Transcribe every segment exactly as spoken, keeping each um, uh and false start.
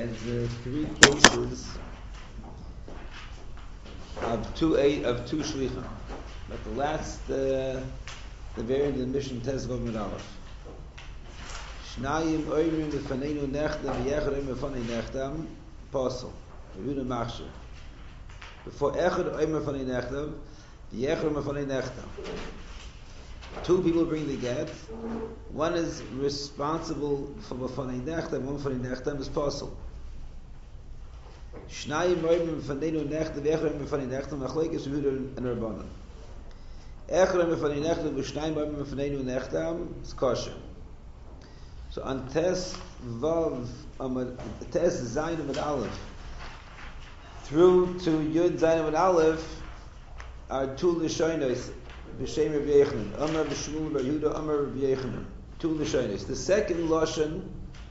as uh, three cases of two eight of two shlichim. But the last, uh, the variant in the mission Tezvav Mid Aleph. Shnayim oirim lefaneinu nechtam v'yechad oirim lefanei nechtam posel. Rehuda machshir. Before echad oirim lefanei nechtam v'yechad oirim lefanei nechtam. Two people bring the get. One is responsible for lefanei nechtam. One lefanei nechtam is posel. Shnayim oirim lefaneinu nechtam v'yechad oirim lefanei nechtam machlekes Rehuda and Rabbanan. Echad oirim lefanei nechtam v'shnayim oirim lefaneinu nechtam is kosher. So on Tes Vav, um, Tes Zayin Amud Aleph, through to Yud Zayin Amud Aleph, are two Lishonos, B'Shem Rabbi Yechanan, Amar B'Shmuel Bar Yehuda, Amar Rabbi Yechanan, two Lishonos. The second Lashon,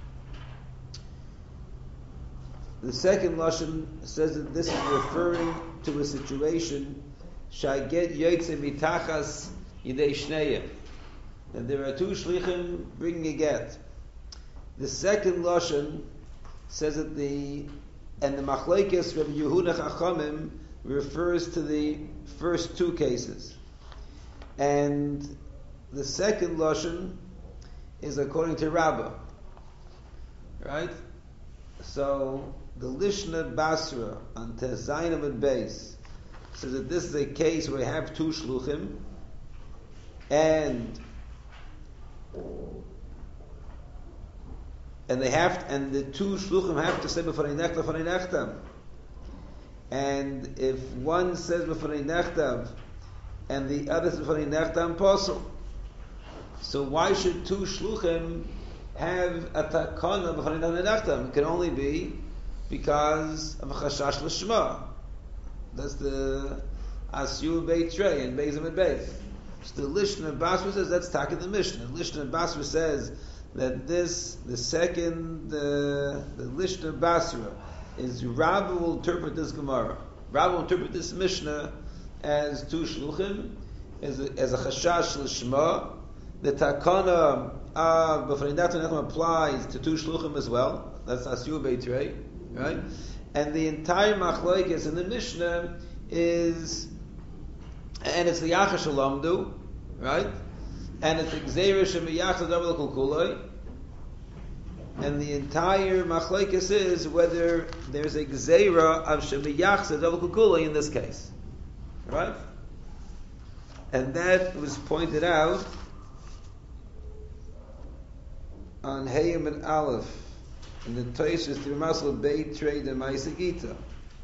the second Lashon says that this is referring to a situation, Shai get Yotze Mitachas Yidei Shneiim. And there are two shlichim bringing a get. The second lashon says that the and the machlekes Rabbi Yehuda Chachamim refers to the first two cases, and the second lashon is according to Rabbah, right? So the Lishna Basra on Tezayin Amud Beis says that this is a case where we have two shluchim, and And they have, to, and the two shluchim have to say b'fanei nechtav, b'fanei nechtav. And if one says b'fanei nechtav, and the other says b'fanei nechtav, posel. So why should two shluchim have a takana b'fanei nechtav? It can only be because of a chashash l'shma. That's the asyu beit trei and beis amid beis. So the Lishna Basra says that's taka the Mishnah. Lishna Basra says that this, the second, uh, the Lishna Basra is Rabbi will interpret this Gemara. Rabbi will interpret this Mishnah as two shluchim, as a, as a chashash l'shma. The takana of b'fanei nechtam applies to two shluchim as well. That's asyu beitrei, right? And the entire machlokes in the Mishnah is, and it's the Yachash Alamdu, right? And it's the Gzeira Shemiyachad Double Kulkuloi. And the entire Machlekes is whether there's a Gzeira of Shemiyachad Double Kulkuloi in this case. Right? And that was pointed out on Hayim and Aleph in the Toshis Tirmasel Beit Trei de Ma'aseh Gita.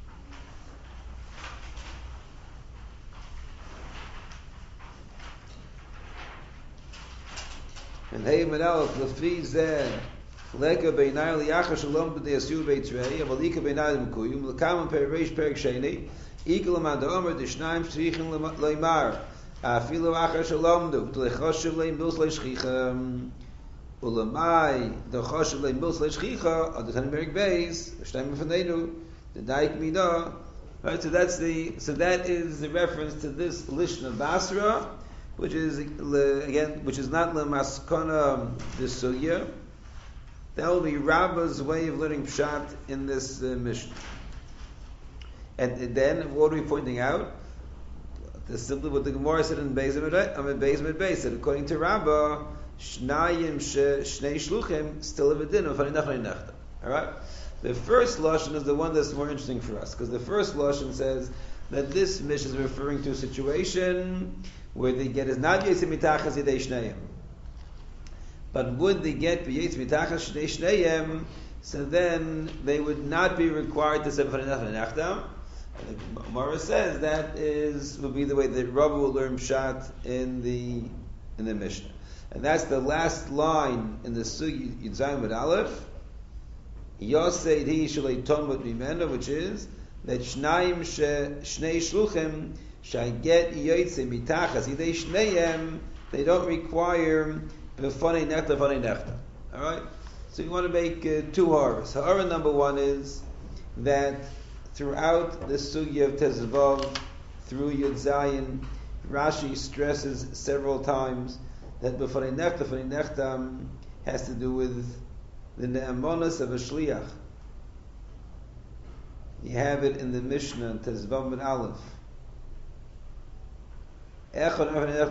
And hey Menal Lefi Zeh Leka Beinai Liyacha Shalom B'Dei Asu Beitrei Avalika Beinai L'Mukuyum L'Kam Perish Perik Sheni Equal Amad Omer D'Shnaim Shrichim Leimar Afilu Achar Shalom Du T'Lechoshev Leim Bils Leishchicha Ulamai D'Choshev Leim Bils Leishchicha Adichan Perik Beis Shnaim B'Faneinu D'Daik Midah. Right, so that's the so that is the reference to this Lishna Basra, which is again, which is not lemaskana d'sugya. That will be Rabbah's way of learning pshat in this uh, mission. And then, what are we pointing out? This is simply what the Gemara said in Beis Amid Beis said. According to Rabbah, shnayim shnei shluchim still have a din of farinach nechta. All right. The first lashon is the one that's more interesting for us, because the first lashon says that this mission is referring to a situation where the get is not yetz mitachas yidei shneim, but would the get be yetz mitachas yidei shneim, so then they would not be required to say b'fanei nechtam. And the Gemara says that is would be the way that Rabbi will learn pshat in the in the Mishnah, and that's the last line in the Sugi Yud Zayin Amud Aleph. Yosei hi shalei tomut mimena, which is that shnayim shnei shluchim shall get yotze mitachas yidei shneim. They don't require b'fanei nechta b'fanei nechta. All right. So you want to make uh, two haras. Hara number one is that throughout the sugya of Tezvav through Yud Zayin, Rashi stresses several times that b'fanei nechta b'fanei nechta has to do with the ne'amonos of a shliach. You have it in the Mishnah in Tezvav Ben Aleph. Echad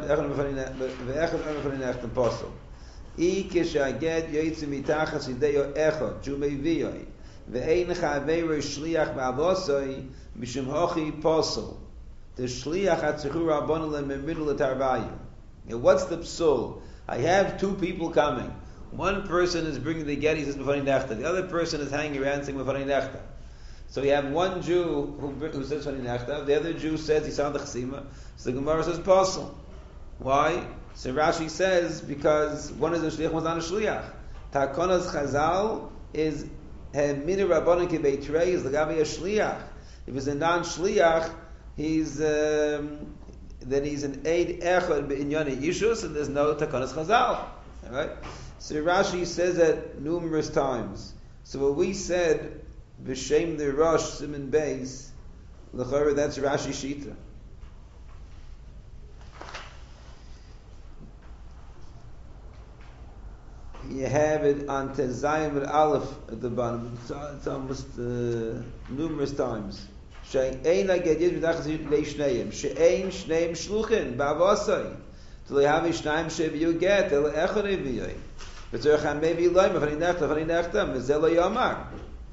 Echad Apostle. I kishaget yoytzu mitachas ideyo echad jumei viyoi ve'ein chaveiro shliach ba'avosoi mishum hochi posel the shliach atzichu rabbanon lememiddle etarvayu. Now what's the psul? I have two people coming. One person is bringing the get, he says b'fanei nechta. The other person is hanging around saying b'fanei nechta. So we have one Jew who, who says b'fanei nechta, the other Jew says he sound the chesima. So the Gemara says posel. Why? So Rashi says because one is a shliach, one's not a shliach. Takonas Chazal is mina rabbanon kibeitrei is l'gabi a shliach. If he's a non-shliach, he's um, then he's an eid echad b'inyani ishus, and there's no takonas Chazal. All right. So Rashi says that numerous times. So what we said b'shem the Rosh Siman Beis, l'chara that's Rashi Shita. You have it on Tezayim and Aleph at the bottom. It's, it's almost uh, numerous times. She'ein ha'gedid v'dachas le'shneim. She'ein shneim shluchin ba'avosai. T'le'havi shneim she'viyu get ele echad eviyoi. V'tzorech ha'mevi loim v'fani nechta v'fani nechta v'zel lo yomar.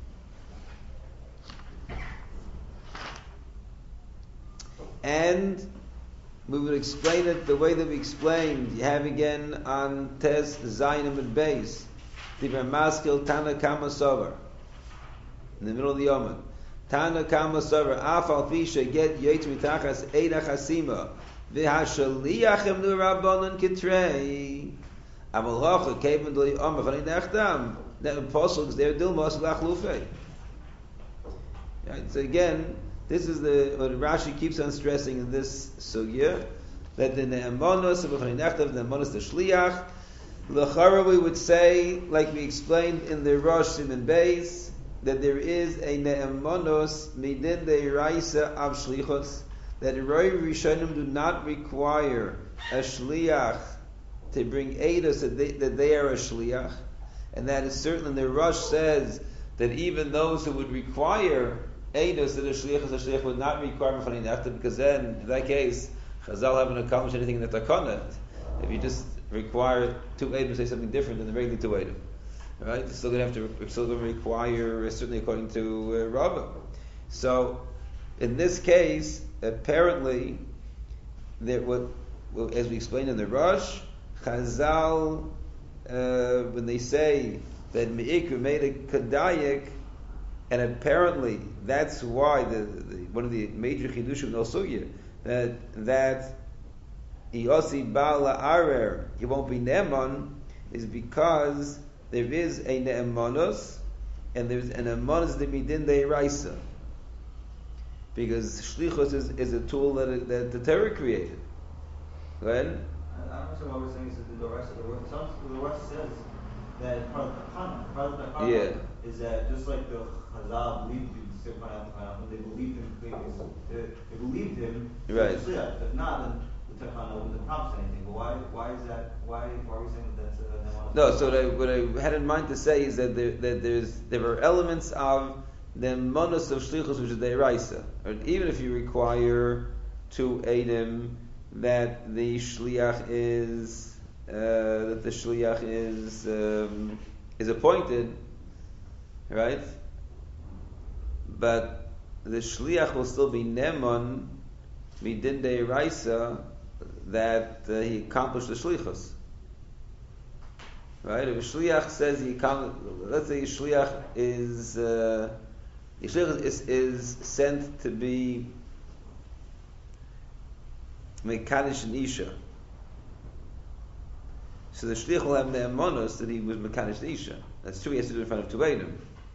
And we would explain it the way that we explained. You have again on Tez Zayinim and Beis, Divrei Maskil Tana Kama Sover, in the middle of the Yomad. Tana Kama Sover, Afal Fisha get Yetz Mitachas Eida Chasima, V'Hashaliach Emnu Rabbanon Kitrei, Amalacha Kevin Dli Omer V'Ani Nechtam. That apostle is there Dilmos Lachlufei. Right. So again, this is the what Rashi keeps on stressing in this sugya, that the ne'emonos of b'fanei nechtav, the ne'emonos the shliach. L'chara we would say, like we explained in the Rosh Siman Beis, that there is a ne'emonos midin de'iraisa of shlichos, that Roi Rishonim do not require a shliach to bring edus that they, that they are a shliach, and that is certainly the Rosh says that even those who would require Eidos that a shliach is a shliach would not require b'fanei nechta, because then, in that case, Chazal haven't accomplished anything in the takana. If you just require two eidim to say something different than the regular two eidim, right? You're still going to have to, still going to require, certainly according to uh, Rabbah. So, in this case, apparently, that what, well, as we explained in the Rosh, Chazal, uh, when they say that Me'ikr made a kadayik, and apparently that's why the, the one of the major chidushim in Osugya that that Yosi Bala Arer he won't be Ne'eman is because there is a Ne'emanos and there's an Ne'emanos that midin de'iraisa, because shlichus is, is a tool that that the Torah created. Go ahead. I'm not sure what we're saying is that the rest of the word. The rest says that part of the Takana, part of the Takana Yeah. is that just like the Chazal believed him, they believed him previous, they, they believed him. Right. If not, then the Takana wouldn't prompt anything. But why? Why is that? Why? Why are we saying that that's uh, no? So what I, what I had in mind to say is that there, that there's there are elements of the monos of shlichus which is deiraisa, or even if you require two edim that the shliach is uh, that the shliach is um, is appointed, right? But the shliach will still be neman midin deiraisa that uh, he accomplished the shlichus, right? If a shliach says he accomplished, let's say a shliach is uh, a shliach is, is sent to be mekanish and isha. So the shliach will have ne'emonos that he was mekanish and isha. That's true. He has to do it in front of two eidim.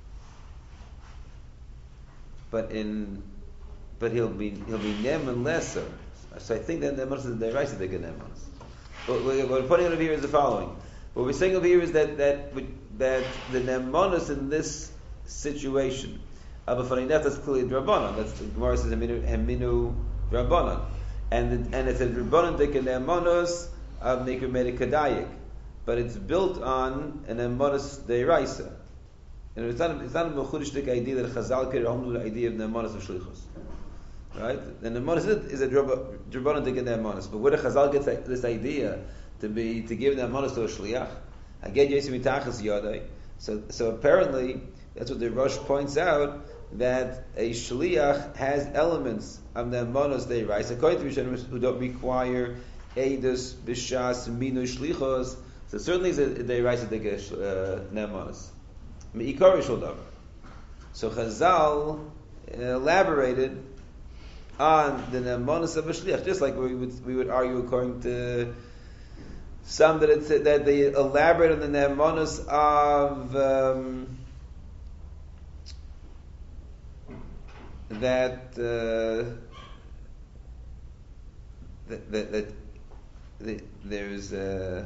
But in, but he'll be he'll be ne'eman lesser. So I think that ne'emonos is the deraisa they get ne'emonos. What we're putting over here is the following. What we're saying over here is that that that the ne'emonos in this situation of a fanei nefta is clearly drabanan. That's the Gemara says heminu heminu drabanan. And and it's a Rabbanan Dika Ne'emonos of Nikr Medikadayik, but it's built on an Ne'emonos Deiraisa. and it's not it's not a mechudishtik idea that Chazal carried home to the idea of ne'emanos of shlichus, right? And ne'emanos is, is a drabanan to get ne'emanos, but where the Chazal gets this idea to be to give ne'emanos to a shliach, I get Yosef mitachas yadai. So so apparently that's what the Rosh points out, that a shliach has elements of ne'emanos deiraisa, according to Rishonim who don't require edus b'shas minu shlichos. So certainly is a deiraisa to get ne'emanos. Me'ikar shel davar. So Chazal elaborated on the ne'emanos of a shliach, just like we would we would argue according to some that it's, that they elaborate on the ne'emanos of um, that, uh, that, that that that there's uh,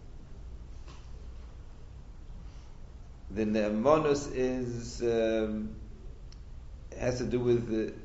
the ne'emanos is um, has to do with the,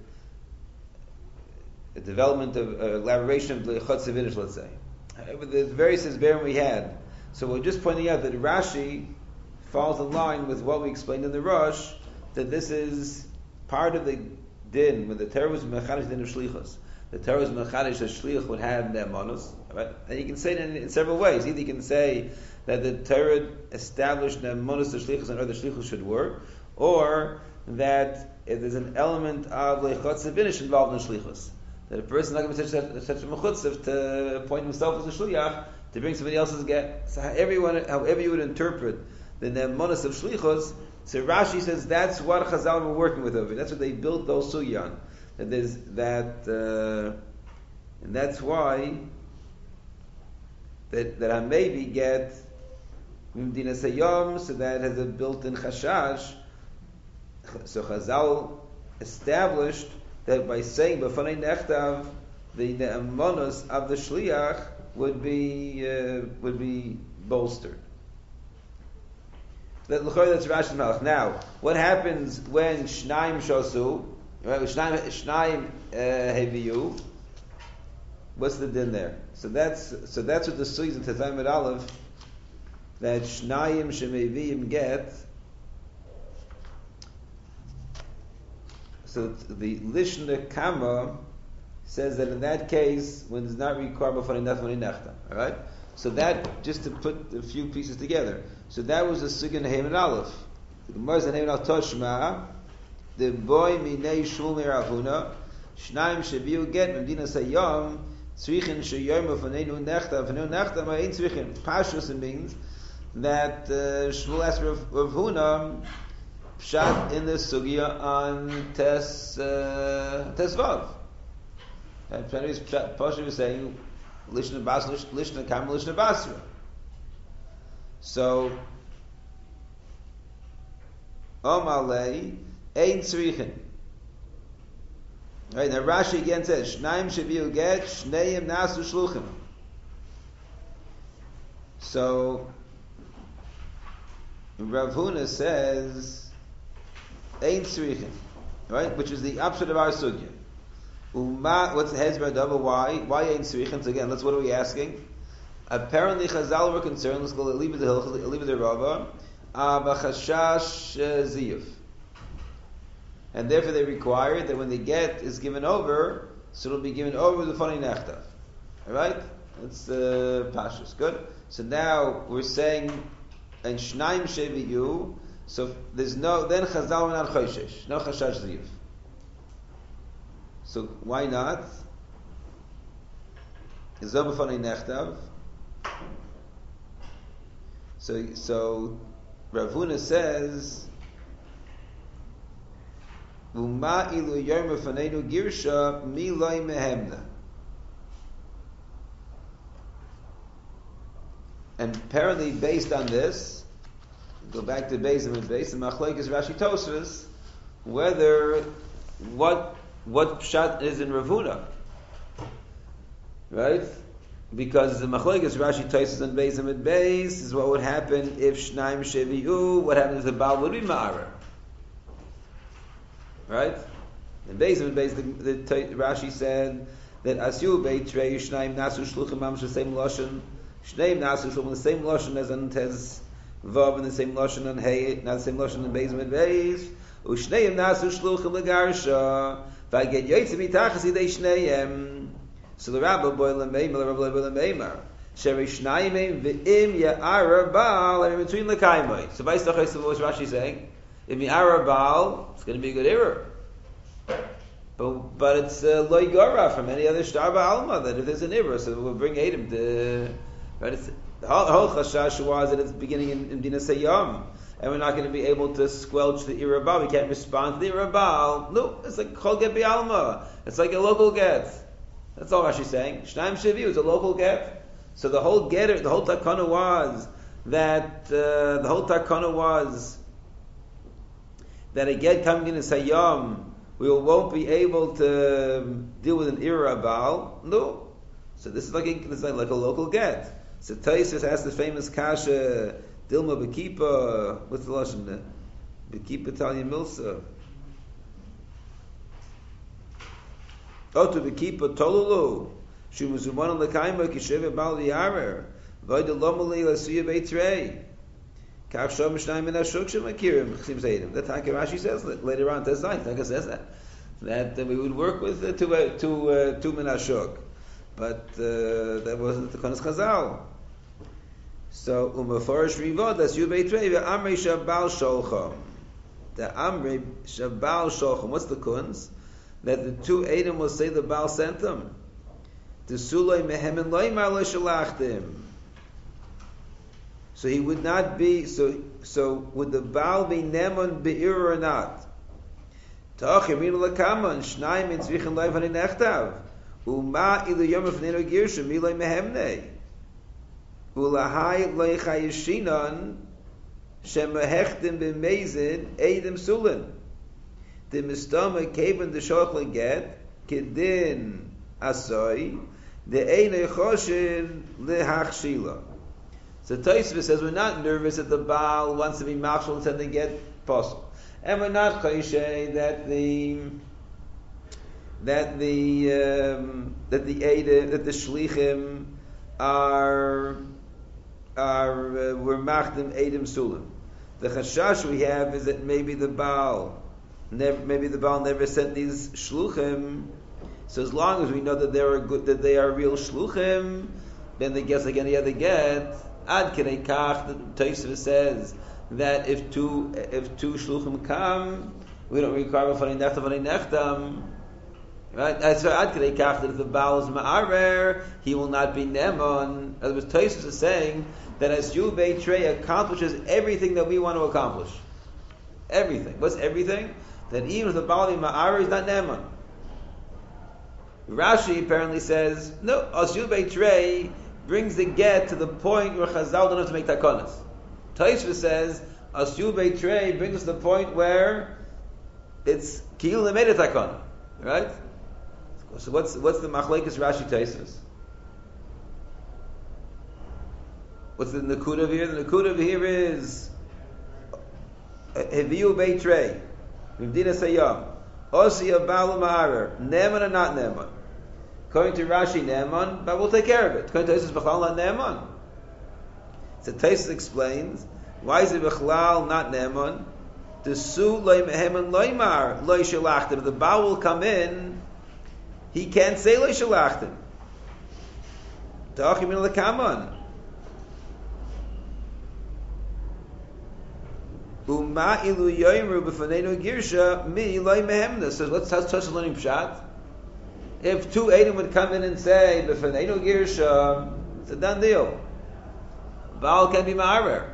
the development of uh, elaboration of the chutz vinish, let's say. But there's various isberim we had. So we're just pointing out that Rashi falls in line with what we explained in the Rosh, that this is part of the din, when the Torah was mechadish din of shlichus. The Torah was mechadish, a shliach would have ne'emanos, right? And you can say it in, in several ways. Either you can say that the Torah established ne'emanos to shlichus and other shlichus should work, or that if there's an element of leichotz vinish involved in shlichus, that a person is not going to be such, such a mechutzav to appoint himself as a shliach to bring somebody else's get. So everyone, however you would interpret the ne'emanos of shlichus, so Rashi says that's what Chazal were working with over. That's what they built those sugyan. That there's that, uh, and that's why that that I maybe get Mimdina Sayom, so that has a built-in chashash. So Chazal established that by saying b'fanei nechtav, the ne'emanos of the shliach would be uh, would be bolstered. That l'chor that's Rashi Malach. Now, what happens when shnaim shosu? Right, shnaim shnaim heviyu. What's the din there? So that's so that's what the sugis in Tezayim and Aleph, that shnaim shemeviyim get. So the Lishna Kama says that in that case, when it's not required before enough nechta, all right. So that, just to put a few pieces together. So that was the Sugya Nehem and Aleph. The Gemara said Nehem and Toshma, the boy minei shul me'ravuna, shnaim sheviu get medina sayom, tzrichin sheyom v'fanenu nechta, v'fanenu nechta ma'ein tzrichin. Pashtus, it means that uh, Shmuel asked Rav Huna pshat in the Sugya on Tes uh, Tesvav. And Pashtus was saying Lishna Bas, Lishna Kam, Lishna Basra. So, Omalei, Ein Tzrichin. Right, now Rashi again says, Shnaim Shaviu Get, Shneim Nasu Shluchim. So, Rav Huna says, Ein Tzrichin. Right, which is the opposite of our Sugya. Uma, what's the hezbollah double? Why? Why ain't tzrichin? So again, let's. What are we asking? Apparently, Chazal were concerned. Let's go leave it the hill, leave it the Rava. Abachashash ziyuf, and therefore they require that when the get is given over, so it'll be given over the funny nechtav. All right, that's uh, pashus. Good. So now we're saying and shnaim sheviyu. So there's no then Chazal were not choshesh, no chashash ziyuf. So why not? So so Rav Huna says, "Uma ilu yom fanenu girsha mi loy mehemna." And apparently, based on this, go back to Beis and Beis and Machlokes Rashi Tosfos, whether what. What pshat is in Rav Huna, right? Because the machlokes Rashi Tosfos and Beis and Beis is what would happen if shnaim sheviu. What happens if the Baal would be ma'arer, right? In Beis and Beis, the, the, the Rashi said that asyu beitrei shnaim nasu shluchim mam shem same lashon, shneim nasu shluchim the same lashon as on Tes Vav in the same lashon and Hey, not the same lashon and Beis Mid Beis. Ushneim nasu shluchim legarsha. V'aget yoytze mitachas yidei shneim. So the Rabbi boilam meimar, the Rabbi boilam meimar. Sheri shnayim ve'im ya'ara bal and in between lekaimai. So Vais Tachos of what Rashi saying, if ya'ara bal, it's going to be a good error. But but it's uh, loy gara from any other shtar ba'alma that if there's an error, so we'll bring Adam to right. It's the whole, whole chashash was that it's beginning in, in Dina Sayyam, and we're not going to be able to squelch the irabal. We can't respond to the irabal. No, it's like chol get b'alma. It's like a local get. That's all Rashi's saying. Shnaim Shevi is a local get. So the whole get, the whole takana was that uh, the whole takana was that a get coming in a Sayyam, we won't be able to deal with an irabal. No. So this is like a, this is like a local get. So Taisus has the famous kasha Dilma Bekipa. What's the lashon? Bekipa Italian Milsa. Otu Bekipa Tolulu. Shumuzuman Lekaima Kishiva Bal Yarer. Vaida Lomali Lasuya Beitrei. Kach Shom Shnai Min Ashuk Shemakirim. Chsim Zaydim. That's how Rashi says later on. That's nice. Taka says that that uh, we would work with uh, two uh, two uh, two Min Ashuk. But uh, that wasn't the Konas Chazal. So umafarish rivod that's Yubei Trei ve'amrei shabal sholcham. The amrei shabal sholcham. What's the kunz? That the two Edom will say the Baal sent them. The sulay mehem and loymar lo shalachtim. So he would not be. So so would the Baal be nemon be'ir or not? Ta'achim inu lakaman shnayim in tzvichen loy v'ani nechtav. Uma ilu yom v'nenu girshu milay mehemnei. Ulahai loy chayishinon shemahechtim b'mezid edim sulin. The mistama kaven the shoch get kedin asoy the eine choshin lehachshila. So Tosfos says we're not nervous that the Baal wants to be machshel and send the get possible, and we're not chayshay that the that the um, that the Eid, that the shlichim are are uh, were machdim Eidim Sulim. The chashash we have is that maybe the Baal never maybe the Baal never sent these shluchim. So as long as we know that they are good, that they are real shluchim, then the guess like any other get. Ad Kedei Kach, the Tosfos says that if two if two shluchim come, we don't require v'nei nechtam v'nei nechtam. Right? As for Ad Kedei Kach, that if the Baal is ma'arer, he will not be nemon. As was Tosfos is saying that as Yubei Trei accomplishes everything that we want to accomplish. Everything. What's everything? That even if the Baal is ma'arer, he's not nemon. Rashi apparently says no. As Yubei Trei brings the get to the point where Chazal don't have to make takonas. Tosfos says Asyu Beitrei brings us to the point where it's Kil they made a takona, right? So what's what's the machlekes Rashi Tosfos? What's the nakuda here? The nakuda here is Heviu Beitrei, V'mdina Sayyam, Osi Abalu Ma'arer, Neman or not Neman. According to Rashi, Neman, but we'll take care of it. According to Tosfos, B'chlal not Neman. So Tosfos explains, why is it B'chlal not Neman? The Su loy mehemen loymar loy shalachtim. If the Baal will come in, he can't say loy shalachtim. Ta'achim in l'kaman. Uma ilu yoyimru b'fanenu girsha mi loy mehemna. So let's touch Tosfos learning pshat. If two Edom would come in and say, B'fanenu Girsha, it's a done deal. Baal can be ma'arer.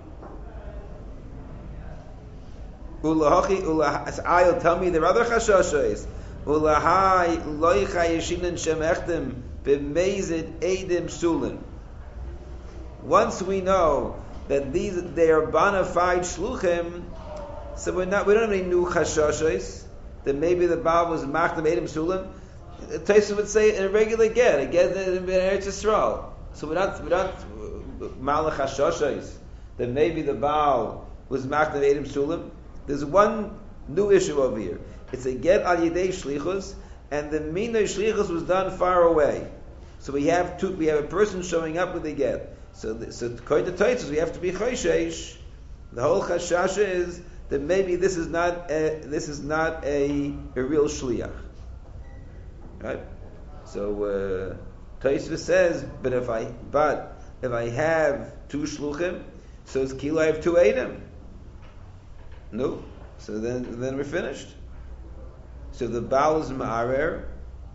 Ulahachi, Ulahai, tell me there are other chashashos. Ulahai, loy chayeshinan shemechtim, b'mezid Eidim Sulin. Once we know that these, they are bona fide shluchim, so we're not, we don't have any new chashashos, that maybe the Baal was machtim Eidim Sulin. Tosfos would say in a regular get, a get in Eretz Yisrael. So we're not, we're not malach hashoshos that maybe the Baal was machnav Eidim Sulim. There's one new issue over here. It's a get al yedei shlichus, and the mina shlichus was done far away. So we have two, we have a person showing up with a get. So, the, so according to Tosfos, we have to be choishesh. The whole chashash is that maybe this is not a, this is not a, a real shliach, right? So uh, Tosfos says, but if I but if I have two shluchim, so it's kilo I have two eidim. No, so then then we're finished. So the Baal is ma'arer.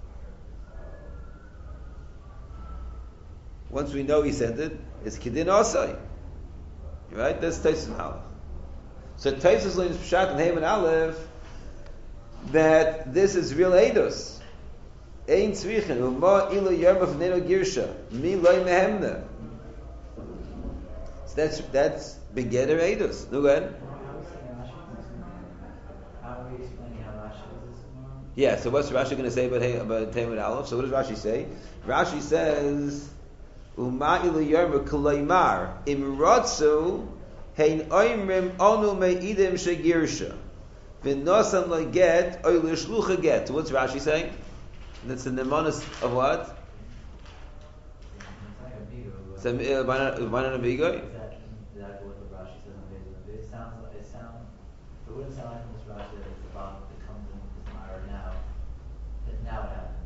Once we know he sent it, it's Kedin Osai. Right? That's Tosfos and Aleph. So Tosfos learns Pshat and Haman Aleph that this is real Eidos. Ein Tzrichen, Uma Ilo Yerma V'neno Girsha, Mi Loi Mehemna. So that's, that's Begeder Eidos. No, go ahead. Yeah, so what's Rashi going to say about, about Haman Aleph? So what does Rashi say? Rashi says, Uma'ilu yarma kulaymar imratsu hein oimrim onu me'idim shegirsha v'nosan leget oy l'shlucha get. What's Rashi saying? That's the nemonis of what? It's a banana of ego. Exactly what the Rashi says in the It sounds like it sounds. It wouldn't sound like in this Rashi that it's about that comes in this Mara now. That now it happens.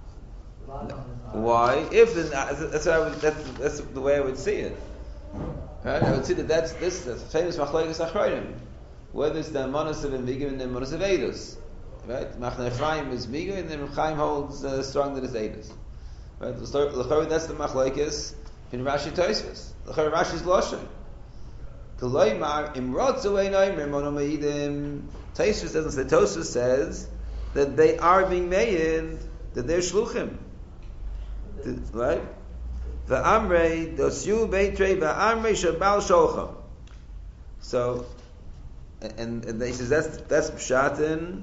Why? If the, that's, what I would, that's that's the way I would see it. Right? I would see that that's this that's famous machlokes achronim. Whether it's the monos of Miga and the monos of Eidos. Right? Machne Ephraim is Miga and then Chaim holds uh, strong that it's Eidos. Right? That's the machlokes in Rashi Tosfos. Rashi's lashon. Koloymar imrotzu einay mermono meidim. Tosfos doesn't say. Tosfos says that they are being made, that they're shluchim. Right? The Amrei dosyu beitrei the Amrei shabal shochem. So, and, and he says that's that's pshatin.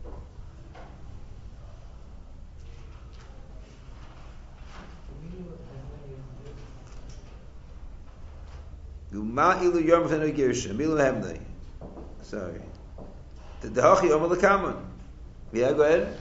Uma'ilu yom v'nei girsha milu hemnei. Sorry. The dahachi omer lekaman. Yeah, go ahead.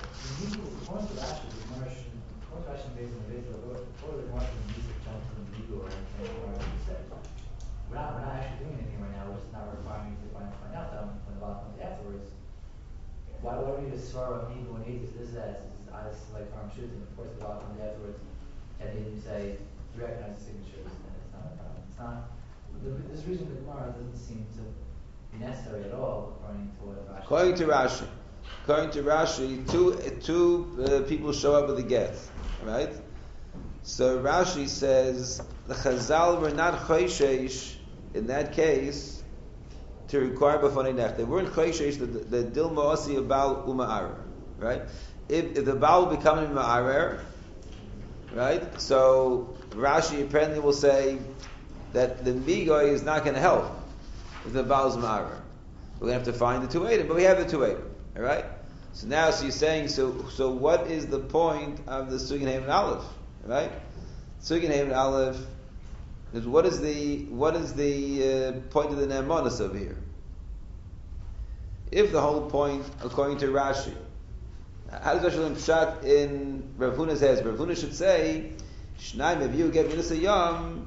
We're not, we're not actually doing anything right now. We're just not requiring you to find, find out them when the bottom comes afterwards. Why why don't we just svara people and ages? This is as I like farm shooting. Of course, the bottom comes afterwards, and then you say you recognize the signatures, and it's not a problem. It's not. The, this reason the Gemara doesn't seem to be necessary at all, according to what Rashi. According to Rashi, according to Rashi, two two uh, people show up with a get, right? So Rashi says the Chazal were not choishesh in that case to require b'fanei nech. They weren't choishesh the the dilma osi of Baal uma'arer, right? If, if the Baal will become an ma'arer, right? So Rashi apparently will say that the migoy is not going to help if the Baal is ma'arer. We're going to have to find the two eidim, but we have the two eidim, all right? So now, so you're saying, so so what is the point of the Sugin Haman Aleph, right? Sugin Haman Aleph is what is the what is the uh, point of the Ne'emonos over here? If the whole point, according to Rashi, how does Rashi learn Pshat in Rav Huna's head? Rav Huna should say, Shnaim if you get Minas Hayam,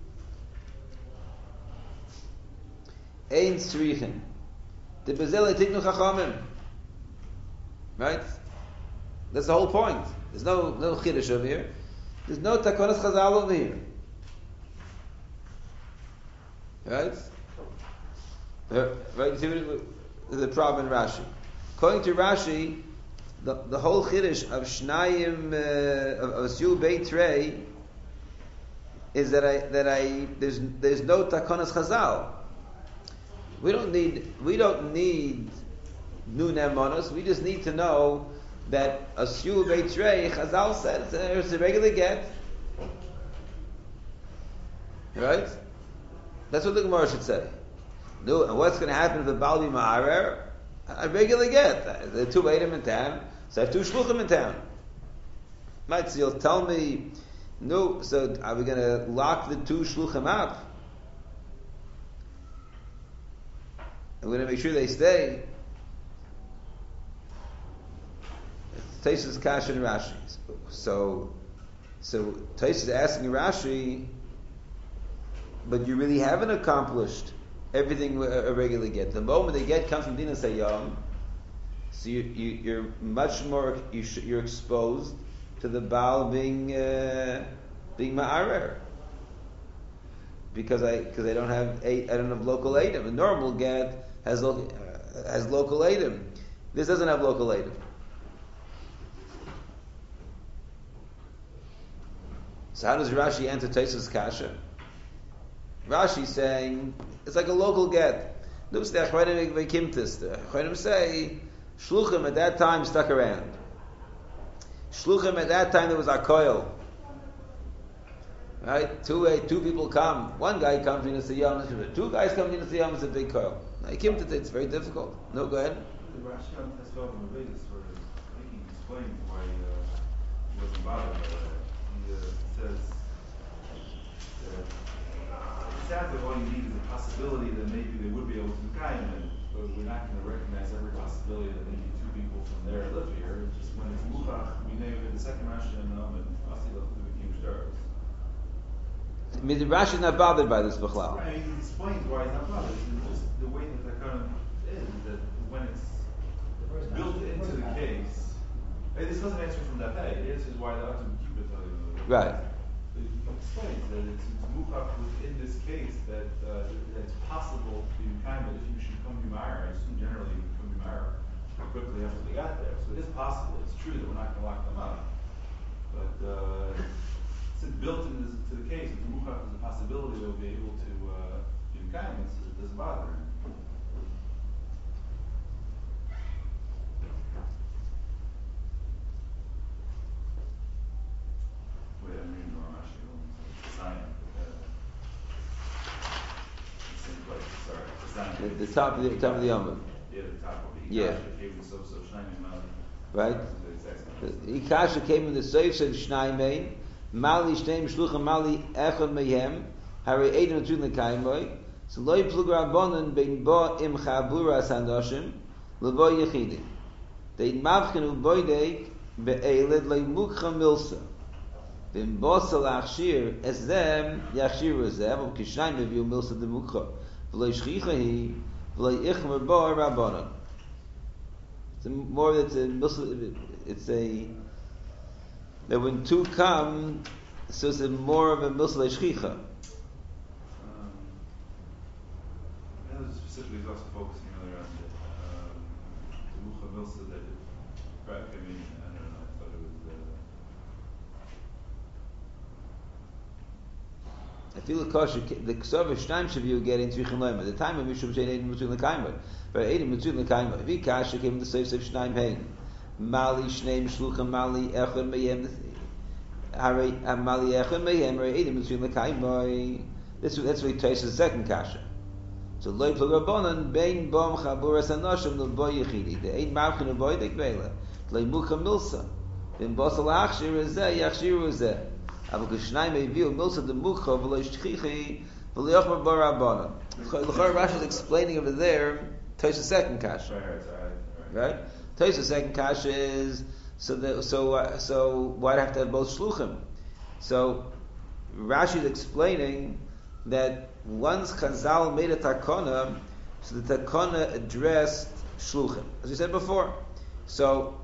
Ein Tzrichen, the Bezel Tiknu Chachamim, right? That's the whole point. There's no no chiddush over here. There's no takonas chazal over here. Right? Right? You see what the problem in Rashi. According to Rashi, the, the whole chiddush of Shnayim uh, of, of Asyul Beit Rei is that I that I there's there's no takonas chazal. We don't need we don't need new nemonos. We just need to know that Asyul Beit Rei Chazal said it's a, it's a regular get. Right? That's what the Gemara should say. No, and what's going to happen if the Baal be Ma'arer? A regular get. There are two Eidim in town, so I have two Shluchim in town. Right, so you'll tell me, no, so are we going to lock the two Shluchim up? And we're going to make sure they stay. Taisha's Kash and Rashi. So, so Taisha is asking Rashi, but you really haven't accomplished everything a regular get. The moment the get comes from Din Hasayam, so you, you, you're much more you sh- you're exposed to the Baal being uh, being ma'arer, because I because I don't have eight, I don't have local item. A normal get has lo- uh, has local item. This doesn't have local item. So how does Rashi answer Tosfos kasha? Rashi saying it's like a local get. The Achronim say Shluchim at that time stuck around. Shluchim at that time there was a koil. Right? Two uh, two people come. One guy comes in a siyam. Two guys come in a siyam. It's a big koil. Now kimtis, it's very difficult. No, go ahead. The Rashi on Tesvav and Leviticus sort of I think he explains why uh, he wasn't bothered by that. He uh, says that it sounds like all you need is a possibility that maybe they would be able to do Kaiman, but we're not going to recognize every possibility that maybe two people from there live here. It's just when it's Muchach, we name it the second Rashi and Nam and Asi the Became Stars. I mean, the Rashi is not bothered by this b'chlal. Right, he explains why he's not bothered. It's just the way that that kind of is, that when it's built into the case, hey, this doesn't answer from that day. It answers why the Atum keep it. Right. It explains that it's, it's muchach within this case that, uh, that it's possible to be kind of if you should come to Meyer. I assume generally you come to Meyer quickly after they got there. So it is possible. It's true that we're not going to lock them up. But uh, since built into this, to the case, if the muchach is a possibility they'll be able to uh, do kindness, it doesn't bother him. Wait, I'm reading the wrong Rashi. Sign. Same place. Sorry. The sign. The, the top of the top of the Yom. Yeah, the top of the Yeah. Came so so shining mouth. Right. The Ikasha came in the Seif said Shnaimein, Mali Shneim Shluchim Mali Echad Mehem, Hari Eidim Atun Lekaimoy, so Loi Plug Rabbanon Bein Bo Im Chabura Sandoshim, Levo Yechidim. Dein Mavchenu Boydek Be'eled Loi Mukha Milsa. Bein Bo Salachshir Ezem Yachshir Ezem, Ob Kishnaim Beviu Milsa de Mukha, V'loi Shchicha Hi, V'loi Ichmer Bo Rabbanon. It's a more it's a it's a that when two come, so it's a more of a milsa shchicha. Um, and specifically, is also focusing earlier on the um, Mucha Milsa that it, right? I mean, I don't know. I thought it was. Uh, I feel the kosher the ksav shnaim shav you get into chinoim. At the time of Mishum Shein Eidim Mitzun Lekaimer, but Eidim Mitzun Lekaimer. Vi kasher came the seif seif shnaim hein. Mali shneim shluchim mali echad meyem. Hari mali echad meyem. Hari Eidim Mitzun Lekaimer. This that's what he takes the second kasher. So loy plug rabbanon bein bom chaburas anoshim lo boy yechidi. The ein mavchin of boy dekvela. Loy mucha milsa. Ben bosal achshir ezeh yachshir ezeh. Aval kushnai meviu milsa de mucha v'lo shchichi v'lo yochmer bar rabbanon. L'chor Rashi is explaining over there. Tosfos second kasha. Right, right, right. Right. Tosfos second kasha is so that so uh, so why'd I have to have both shluchim? So Rashi is explaining that once Chazal made a takana, so the takana addressed shluchim, as we said before. So,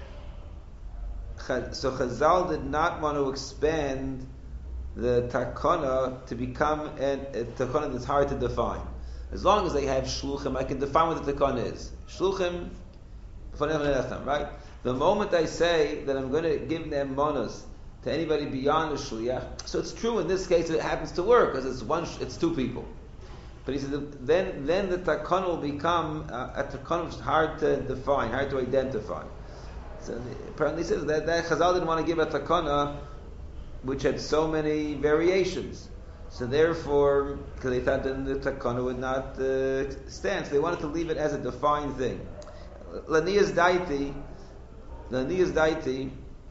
so Chazal did not want to expand the takana to become an, a takana that's hard to define. As long as they have shluchim, I can define what the takana is. Shluchim, right? The moment I say that I'm going to give them monas to anybody beyond the shliach, so it's true in this case it happens to work because it's one, it's two people. But he said then then the takana will become uh, a takana which is hard to define, hard to identify. So apparently he says that, that Chazal didn't want to give a takana which had so many variations. So therefore, because they thought then the takana would not uh, stand, so they wanted to leave it as a defined thing. Lanias daiti, Lanias daiti.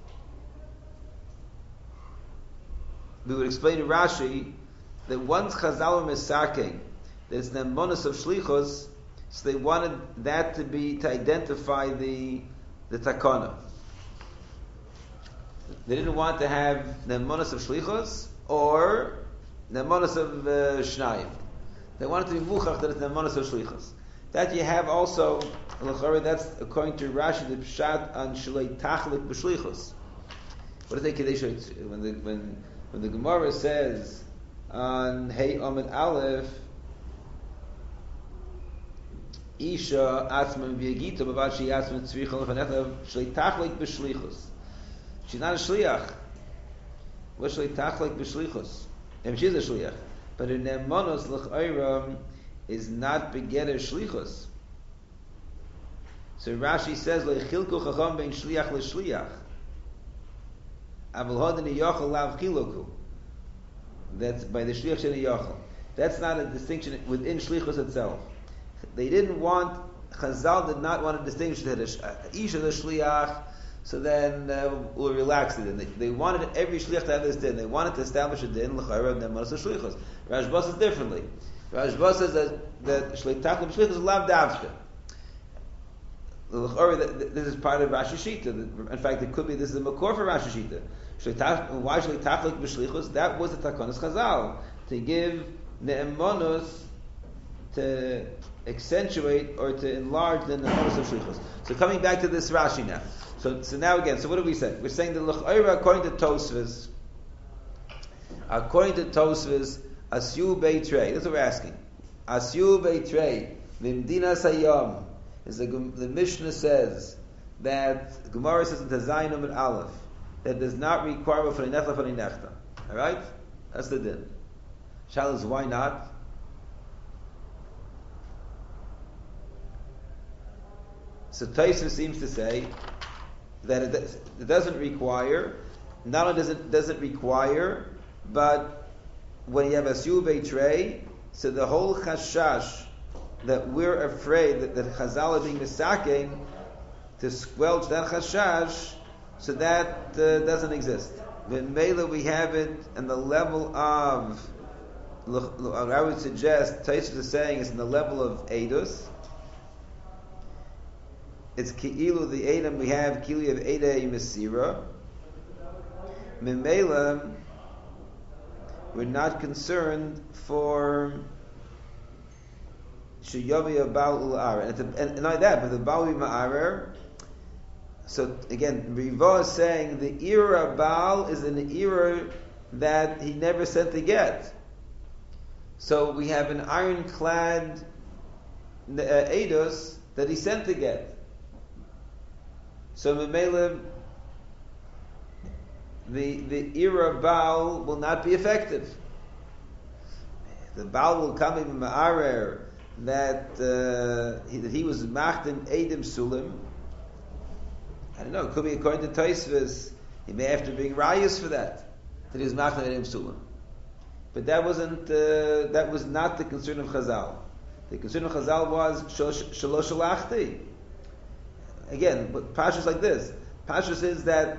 We would explain to Rashi that once Chazal were misaking, that it's the monas of shlichus, so they wanted that to be to identify the the takana. They didn't want to have the monas of shlichus or ne'monos of uh, shnayim. They want it to be muchach that it's ne'monos of shlichus. That you have also, that's according to Rashi, the pshat on shlei tachlik b'shlichus. What does they Kiddush when the when when the Gemara says on Hey Amid Aleph, Isha Atzman V'Yagita B'Vad She Atzman Tzvichol V'Nechlev Shlei Tachlik B'Shlichus. She's not a shliach. What Shlei Tachlik B'Shlichus? And she's a shliach, but her ne'monos l'chayram is not begetter shlichus. So Rashi says le'chilku chacham bein shliach le'shliach. Avol hodin yachal lav chiloku. That's by the shliach sheni yachal. That's not a distinction within shlichus itself. They didn't want, Chazal did not want to distinguish that Isha the shliach, so then uh, we'll relax it. They, they wanted every shliach to have this din. They wanted to establish a din, l'chayra, and then manas shlichus. Rashba says differently. Rashba says that, that shliach tachlim shlichus is lav davshka. This is part of Rashi Shita. In fact, it could be this is a makor for Rashi Shita. Why shliach tachlik b'shlichus? That was the takonis Chazal, to give ne'emonos, to accentuate or to enlarge the ne'emonos of shlichus. So coming back to this Rashi now. So, so now again, so what do we say? We're saying that l'chayra, according to Tosfos, according to Tosfos, asyu beitrei. That's what we're asking. Asyu beitrei v'imdina sayam. Is the, the Mishnah says that the Gemara says in Tazayin Amud Aleph that does not require for nechla for nechta. All right, that's the din. Shal is why not? So Tosfos seems to say that it, it doesn't require. Not only does it doesn't require, but when you have a siu beitrei, so the whole chashash that we're afraid that, that Chazal are being misaking to squelch that chashash, so that uh, doesn't exist. When Mela we have it and the level of, I would suggest, Tosfos is saying it's in the level of Eidus. It's Ki'ilu, the Edom we have, Ki'ilu of Edei Mesira. Mimela, we're not concerned for Shiyavi Baal Ul-Arer. And, and, and like that, but the Baal Ma'arer, so again, Riva is saying the era Baal is an era that he never sent to get. So we have an ironclad uh, Eidos that he sent to get. So Memele, the the era Baal will not be effective. The Baal will come in Ma'arer that, uh, he, that he was Machdim Eidim Sulim. I don't know, it could be according to Tosfos, he may have to bring rayas for that, that he was Machdim Eidim Sulim. But that wasn't, uh, that was not the concern of Chazal. The concern of Chazal was Shalosh Shalachti. Again, but Pashas like this. Pashas is that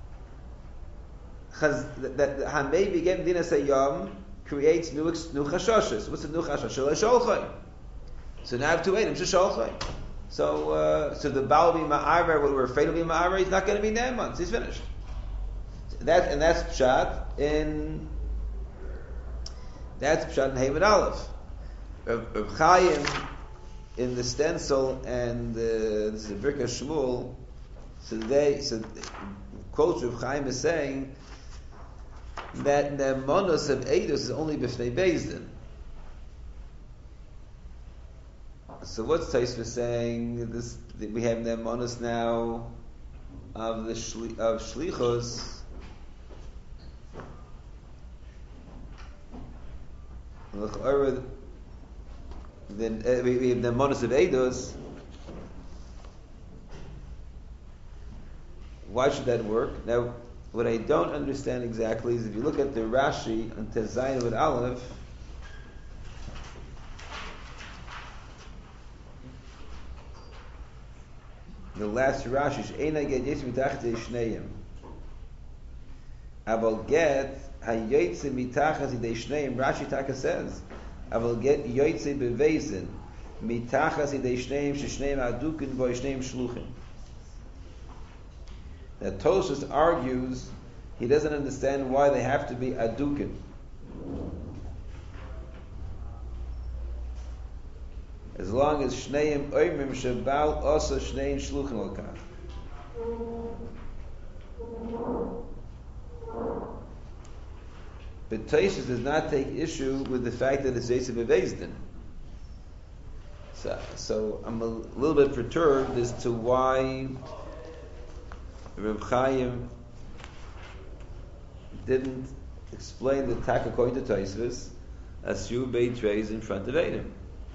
Chaz, that, that Hamei B'Gem Dina Sayyam creates new, new chashoshes. What's the new chashosh? Shalosh Sholchay. So now I have two Eidim, Sholchay. So, uh, so the Baal be Ma'arer, what we're afraid of being Ma'arer, he's not going to be Naaman. He's finished. That, and that's Pshat in, that's Pshat in Havid Aleph. Reb Chaim, in the stencil, and uh, this is a Birka Shmuel, so they, so quotes Reb Chaim is saying that the monos of Eidos is only b'fnei Bezdin. So what's Tosfos saying? This we have the monos now of the shli, of shlichos. Then uh, we, we have the monos of Eidos. Why should that work? Now, what I don't understand exactly is if you look at the Rashi on Tezayin with Aleph, the last Rashi, She'ena get Yetzi Mitachas Yishneim. Aval get Hayetzi Mitachas Yishneim. Rashi Taka says, Aval get Yetzi Bevezin Mitachas Yishneim Shishneim Adukin Vo Yishneim Shluchim. That Tosfos argues he doesn't understand why they have to be adukin. as long as shneim oimim shebal osa shneim shluchim lokach. But Tosfos does not take issue with the fact that it's Yosef Bevezdin. So, so I'm a little bit perturbed as to why Reb Chaim didn't explain the tak according to Tosfos as you beit trays in front of Adam.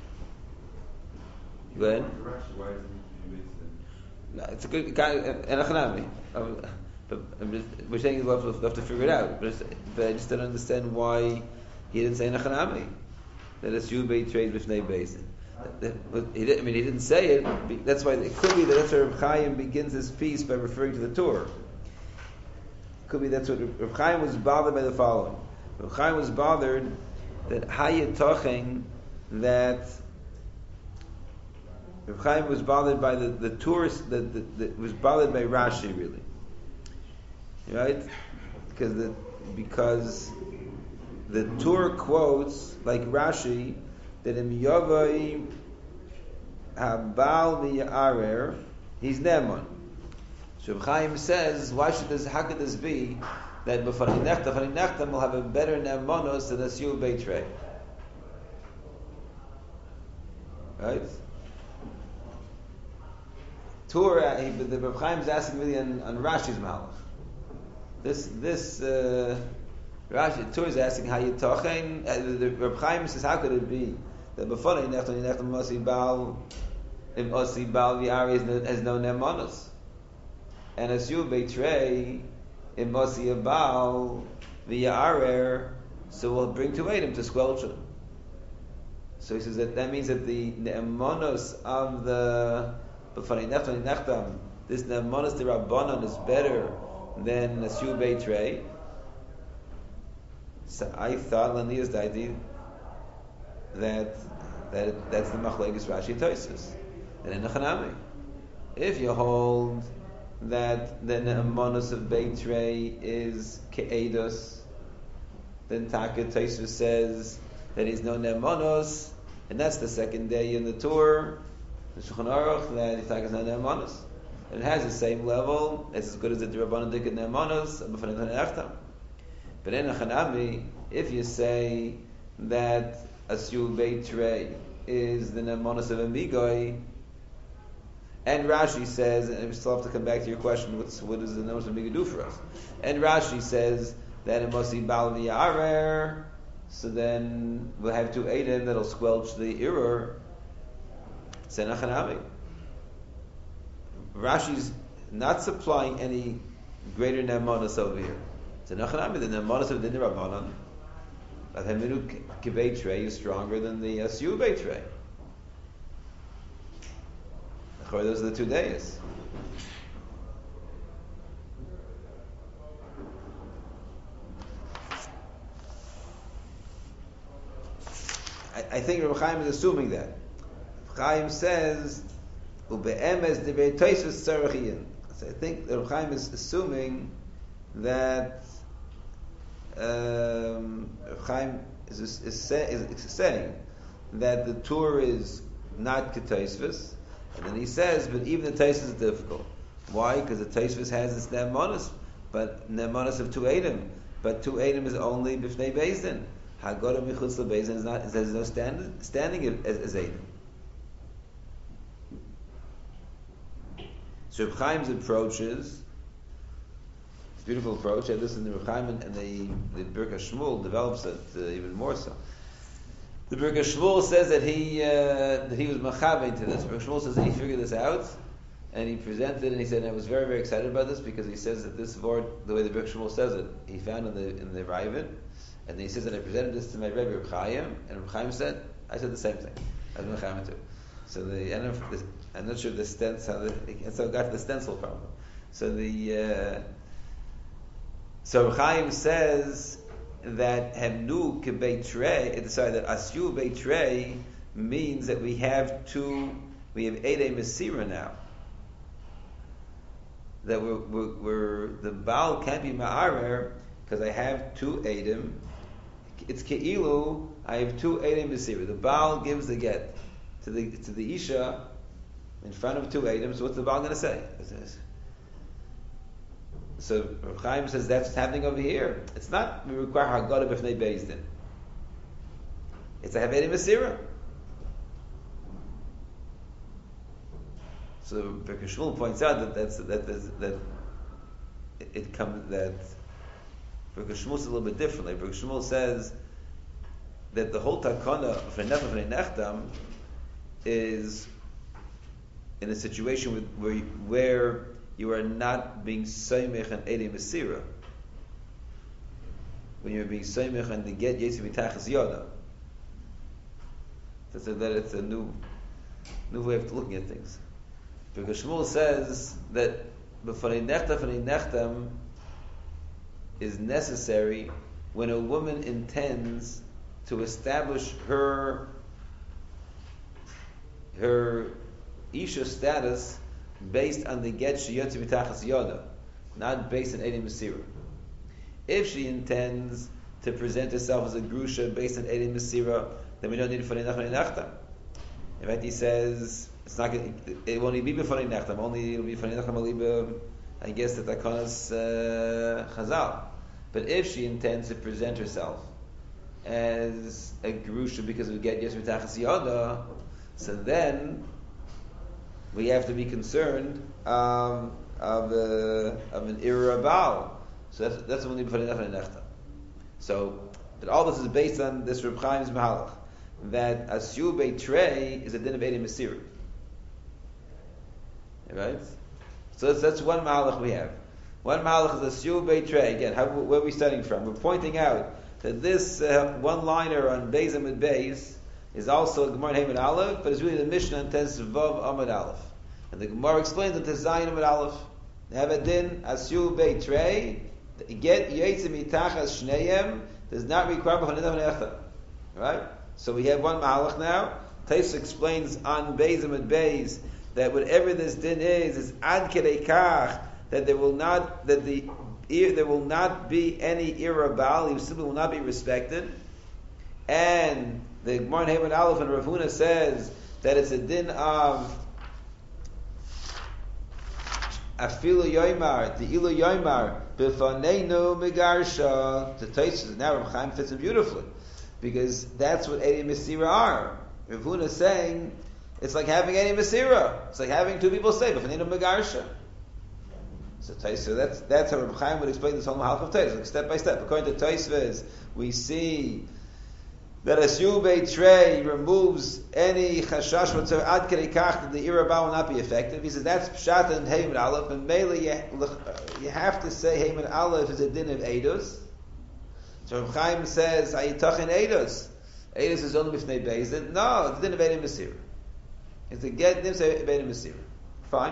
Go ahead. Why is it No, it's a good guy, and Achanami. But I'm just, we're saying we'll have, to, we'll have to figure it out. But, but I just don't understand why he didn't say Nachanami that it's you beit trade with Nei Bezin. He didn't. I mean, he didn't say it. That's why it could be that that's why Reb Chaim begins his piece by referring to the Torah. It could be that's what Reb Chaim was bothered by the following. Reb Chaim was bothered that Hayat Tochen that Reb Chaim was bothered by the the tourist that, that, that was bothered by Rashi really. Right? Because the because the Torah quotes like Rashi that im Yavai Habal v'Yarer he's Neman. So Chaim says, why should this? How could this be that b'fanei nechta b'fanei nechta will have a better Nemanos than a Siu Beitrei? Right? Torah. He, the Reb Chaim is asking really on, on Rashi's Malach. This this uh, Rashi Torah is asking how you talking. Uh, the Reb Chaim says how could it be that before you nechta you nechta mosi bal if osi bal v'ari has no nemanos and as you betray if mosi bal v'yarer so we'll bring to aid him to squelch him. So he says that that means that the nemanos of the before you nechta you nechta this nemanos the Rabbanan is better than a Siu Beitrei. So I thought Lania's the idea that that that's the Machlekes Rashi and Tosfos. And in Nechanami, if you hold that the Ne'emonos of Beitrei is Ke'edos, then Taka Tosfos says that he's no Ne'emonos, and that's the second day in the tour. The Shulchan Aruch that Taka is no Ne'emonos. It has the same level. It's as good as the Rabbanan Dik and Ne'emanos. But in a Chanami, if you say that Asyul Beitrei is the Ne'emanos of Amigoi, and Rashi says, and we still have to come back to your question, what's, what does the Ne'emanos of Amigoi do for us? And Rashi says that it must be Bal V'Yarer, so then we'll have two Eidim that'll squelch the error. It's in a Chanami. Rashi's not supplying any greater nemanos over here. So Nachanami, the nemanos of the Rabbanan, that Heminu Kibeitrei is stronger than the Asiu Beitrei. Those are the two days. I, I think Reb Chaim is assuming that. Reb Chaim says Ube'emes Divrei Tosfos tzarachiyin. So I think Reb Chaim is assuming that um, Reb Chaim is, is, is, say, is saying that the Torah is not Ketosfos, and then he says, but even the Tosfos is difficult. Why? Because the Tosfos has its Ne'emanos, but Ne'emanos of two Eidim, but two Eidim is only B'fnei Bezdin. Haggadah Michutz LeBezdin is not. There's no stand, standing as, as Eidim. So Reb Chaim's approach is it's a beautiful approach. I listened to Reb Chaim and the the Birka Shmuel develops it uh, even more so. The Birka Shmuel says that he uh, that he was machavein to this. Birka Shmuel says that he figured this out and he presented and he said, and I was very very excited about this because he says that this word, the way the Birka Shmuel says it, he found in the in the Ravid, and he says that I presented this to my Rebbe Reb Chaim, and Reb Chaim said I said the same thing as Reb Chaim too. So the end of the, I'm not sure the stencil, how the, and so I got to the stencil problem. So the uh, so Chaim says that Hemnu Kebeitrei, sorry, that Asyu Beitrei means that we have two, we have Eidei Mesira now. That we're, we're, we're the Baal can't be Ma'arer because I have two Eidim. It's Ke'ilu, I have two Eidei Mesira. The Baal gives the get to the to the Isha in front of two items, what's the Baal going to say? So Reb Chaim says that's what's happening over here. It's not we require Haggadah b'fnei Beis Din. It's a Havedi Masira. So Berkei Shmuel points out that that's that that, that it, it comes that Berkei Shmuel is a little bit differently. Berkei Shmuel says that the whole takana for nefesh and nechtam is in a situation with, where you, where you are not being soymech and edei masira. When you're being soymech and the get yetzi mitachas yada. So that it's a new new way of looking at things. Because Shmuel says that b'fanei nechtam fanei nechtam is necessary when a woman intends to establish her her Isha status based on the get sheyotzi mitachas yada, not based on edei masira. If she intends to present herself as a grusha based on edei masira, then we don't need fanei nechtam fanei nechtam. In fact, he says it's not going. It won't be b'fanei nechtam. Only it'll be fanei nechtam only. I guess that takonas uh, chazal. But if she intends to present herself as a grusha because we get yes mitachas yada, so then we have to be concerned um, of a, of an ira baal. So that's that's only b'fanei nechtam fanei nechtam. So, but all this is based on this Reb Chaim's mahalach that asyu beitrei is a din of edei masira. Right? So that's, that's one mahalach we have. One mahalach is asyu beitrei. Again, how, where are we studying from? We're pointing out that this uh, one-liner on Beis Amud Beis is also Gemara Hamid Aleph, but it's really the Mishnah and Tes Vav Amud Aleph. And the Gemara explains that the Zayin Amud Aleph. They have a din asyu beitrei. Get yetzi mitachas shneihem does not require b'fanei nechtam fanei nechtam. Right? So we have one mahalach now. Tais explains on Beis Amud Beis that whatever this din is, is ad kedei kach that there will not that the there will not be any ira baal. He simply will not be respected. And the Gemara Hamid Aleph and Rav Huna says that it's a din of afilu yoymar, the ilu yoymar b'faneinu megarsha. The Tais now Rav Chaim fits it beautifully. Because that's what edei masira are. Rav Huna is saying it's like having edei masira. It's like having two people say b'fanenu megarsha. So Taisva, that's that's how Rav Chaim would explain this whole mahalach of Taisva, like step by step. According to Taisva, we see that asyu beitrei removes any chashash whatsoever ad kedei kach that the ira baal will not be effective. He says that's pshat and heimed aleph, and mele you have to say heimed aleph is a din of edus. So Rav Chaim says, "Ayitachin edus." Edus is only b'fnei Beis Din. No, it's din of edei masira. It's a get din of edei masira. Fine.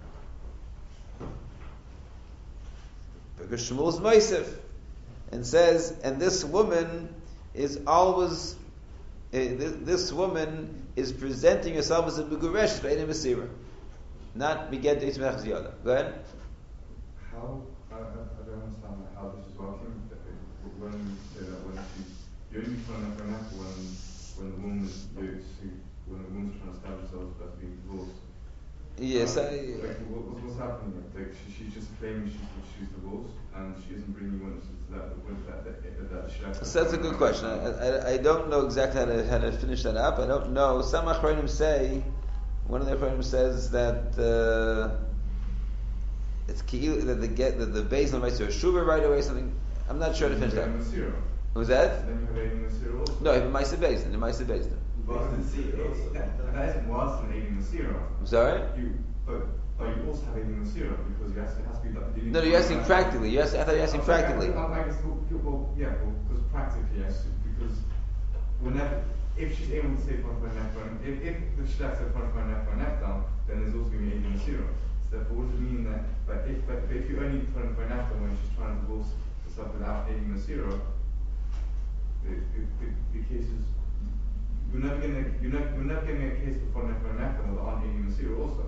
Because Shmuel's Meisif and says, and this woman is always, uh, this, this woman is presenting herself as a beguresh b'edei masira, not beget eitz mechaz yada. Go ahead. How I, I don't understand how this is working. When uh, when she you're only trying to connect when when the woman is when the woman's trying to establish herself as being divorced. Yes, uh, I. Like what, what's happening? Like she, she's just claiming she's she's divorced and she isn't bringing witnesses to that that that, that, that she has. So that's a good question. I, I, I don't know exactly how to how to finish that up. I don't know. Some achronim say, one of the achronim says that uh, it's ki'il that the get that the Beis Din writes to a shuva right away. Something. I'm not sure how to finish that. Was that? Then you have Eidin Masira also. No, even Ma'aseh Beis Din. Ma'aseh Beis Din. That isn't worse than Eidin Masira. I'm sorry. You, but but you also have Eidin Masira because you has, it has to be that. You No, no, you're asking practically. You're asking, I thought you were asking practically. I, I, I guess, well, well, yeah, well, because practically, yes, because whenever, if she's able to say front of my neck, if, if the shlach said front of my neck, my neck down, then there's also going to be Eidin Masira. So therefore, what does it mean that, but if, but if you only front of my neck down when she's trying to divorce herself without Eidin Masira, the, the, the, the case is, you're never getting a, you're never, you're never getting a case before neck by neck down without Eidin Masira also.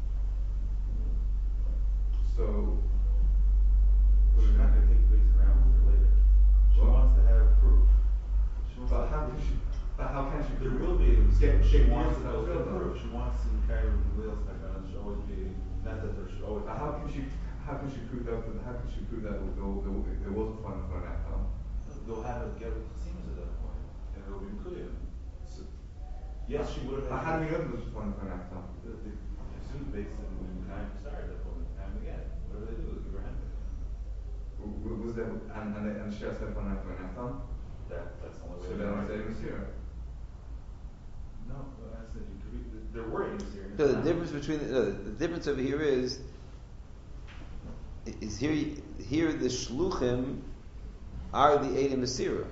So, She's not going to take place around with her later. She Well, wants to have proof. She wants but to how have can proof. she? But how can she? There will be a get she get wants used to to fulfill she wants to carry the wheels like that, and should always be, not that there should always. But how can she, how can she prove that, how can she prove that there, there, there was a final for an outcome? They'll have it get with casinos at that point, and it'll be clear. So, yes, she would have. But how do we know there was a final for an outcome? The, the, the suit based in, in time started that point, time again. Whatever they do, is give her hand again. W- Was there, and, and, the- and the sheriff said final for an outcome? That, that's the only way. So then I say it was zero. No, well, I said you could read, the- there were Edom here. So the difference between the, no, the difference over here is is here here the shluchim are the Edom Masira.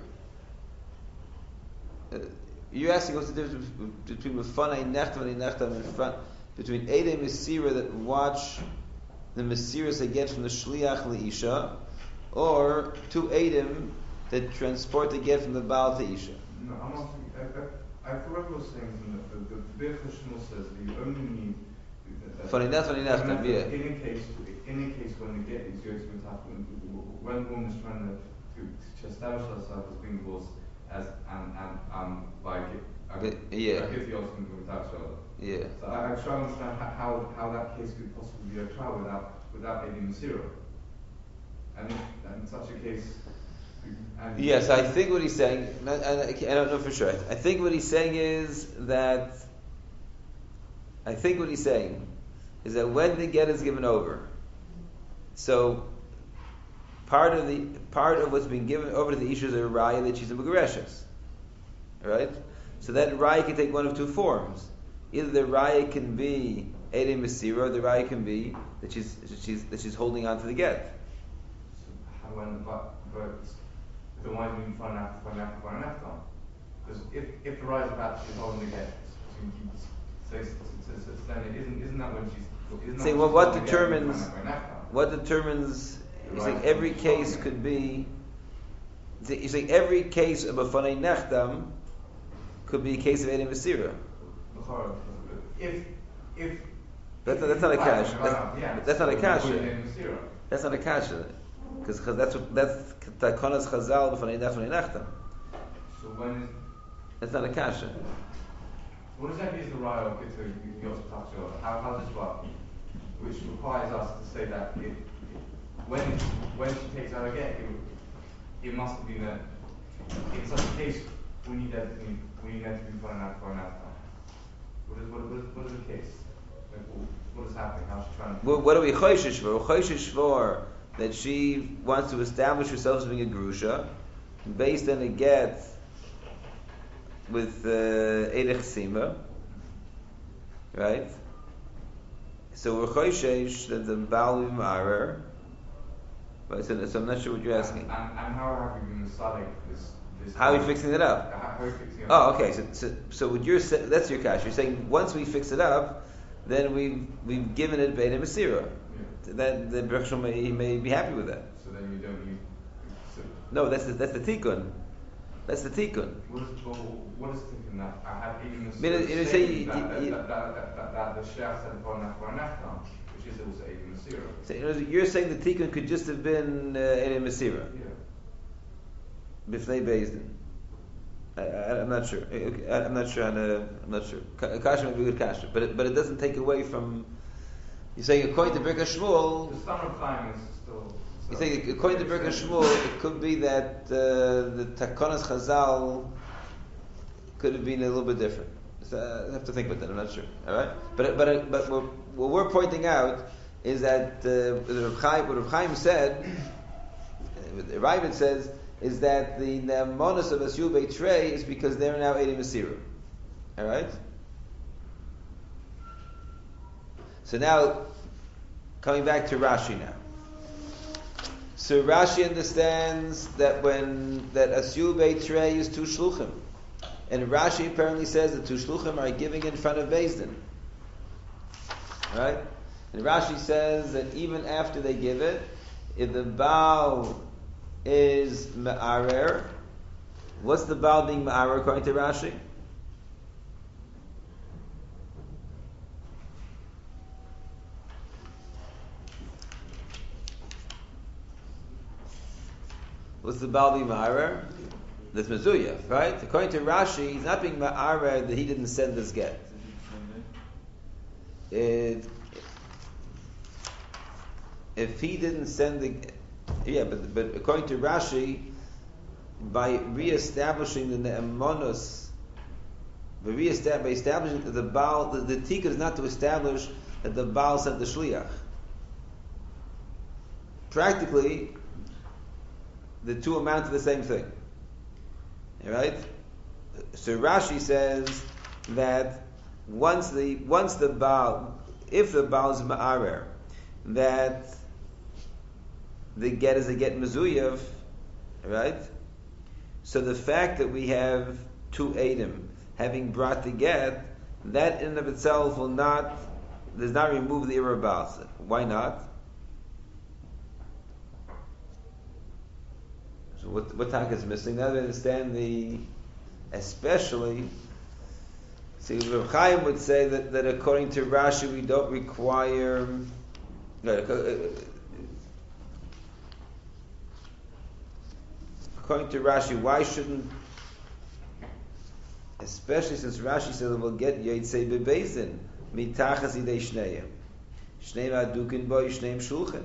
Uh, you're asking what's the difference between Mefanei Nechtam and Nechtam and front between Edom Masira that watch the Masiras they get from the Shliach Leisha, or two Edom that transport they get from the Baal to Isha. No, I'm not thinking, I, I, I thought I was saying that the, the, the Be'er Chashmul says that you only need uh, Funny enough, funny enough, in, yeah. in a case, in a case when the get is going to happen, when the woman is trying to, to, to establish herself as being divorced as and and um by uh, But, yeah. by give the ultimate without each other. Yeah. So I, I try to understand how, how how that case could possibly be a trial without without aiding the zero. And if, in such a case. And Yes, I think what he's saying, and I, I don't know for sure. I think what he's saying is that, I think what he's saying is that when the get is given over, so part of the part of what's been given over to the Isha is a raya that she's a Megareshes, right? So that raya can take one of two forms. Either the raya can be Eidei Masira, or the raya can be that she's she's that she's holding on to the get. How when but but then why do we find out find out find an outcome? Because if if the rise of that she's holding the get, so, so, so, so, so then it isn't isn't that when she's isn't that Say, when well, she's what holding the determines get, find out find an what determines? The You saying rise every of she's case holding could it. be. You saying every case of a fanei nechdam could be a case of Eidei Masira. outcome? If if That's not, that's not a Right, cash. right, That's, yeah, that's not a so cash. we're putting in zero. That's not a kasha, because that's what that's takonas chazal b'fanei neffanei nechtam. So when is That's not a kasha. what exactly is the raya of Gittur Yotzpachor? How how does it work? Which requires us to say that it, when when she takes out a get, it, it must have been a in such a case we need that to be we need that to be for an out for an outcome. What is what, what is what is the case? Like, what is happening? How's she trying to What, what are we choishish for? We're choishish for that she wants to establish herself as being a grusha, based on a get with Eidei Chesima, right? So we're choishish that the Baal will be ma'arer. But so, so I'm not sure what you're asking. And, and, and how have we been deciding this this How are we fixing it up? How, how are we fixing it Oh, up? okay. So, so, so what you're sa- that's your cash. You're saying once we fix it up, then we've we've given it Beit Masira. Yeah. Then the Baruch Shem may, he may be happy with that. So then you don't need so No, that's the, that's the tikkun. That's the tikkun. What is, well, what is thinking that I have even a I mean, sort of you know, say statement you- that, you- that, that, that, that, that the Shach said for an for an Afghan, which is also even a zero. So, you know, you're saying the tikkun could just have been uh, Eidei Masira, Yeah. Bifnei Bezdin. I, I, I'm not sure. I, I- I'm not sure. On a, I'm not sure. Ka- Kasha may be good kasha, but it, but it doesn't take away from. You're saying according to Birkas Shmuel. The summer time is still. You think according to Birkas Shmuel, it could be that uh, the Takonas Chazal could have been a little bit different. So I have to think about that. I'm not sure. All right, but but but what, what we're pointing out is that uh, the Rav Chaim, what Rav Chaim said, uh, the Ravid says, is that the Ne'amonos of Asyul Beit Trei is because they're now Eidei Masira. All right. So now, coming back to Rashi now. So Rashi understands that when that Asyul Beit Trei is two shluchim, and Rashi apparently says that two shluchim are giving in front of Beis Din, right? And Rashi says that even after they give it, if the Baal is me'arer, what's the Baal being me'arer according to Rashi? What's the Baal being ma'arer? That's Mezuyah, right? According to Rashi, he's not being ma'arer that he didn't send this get. it, if he didn't send the, yeah, but but according to Rashi, by re-establishing the ne'emonos, by re-establishing, by establishing that the Baal, the, the tikka is not to establish that the Baal sent the shliach. Practically, the two amount to the same thing. Right? So Rashi says that once the once the Baal, if the Baal is ma'arer, that the get is a get mezuyev, right? So the fact that we have two Eidim having brought the get, that in and of itself will not, does not remove the Ira Baal. Why not? So what what talk is missing? Now to understand the, especially, see, Reb Chaim would say that, that according to Rashi we don't require. No, according to Rashi, why shouldn't, especially since Rashi says we'll get Yotzei Bebezin mitachas idei shneim, shneim adukin boy, shneim shulchan.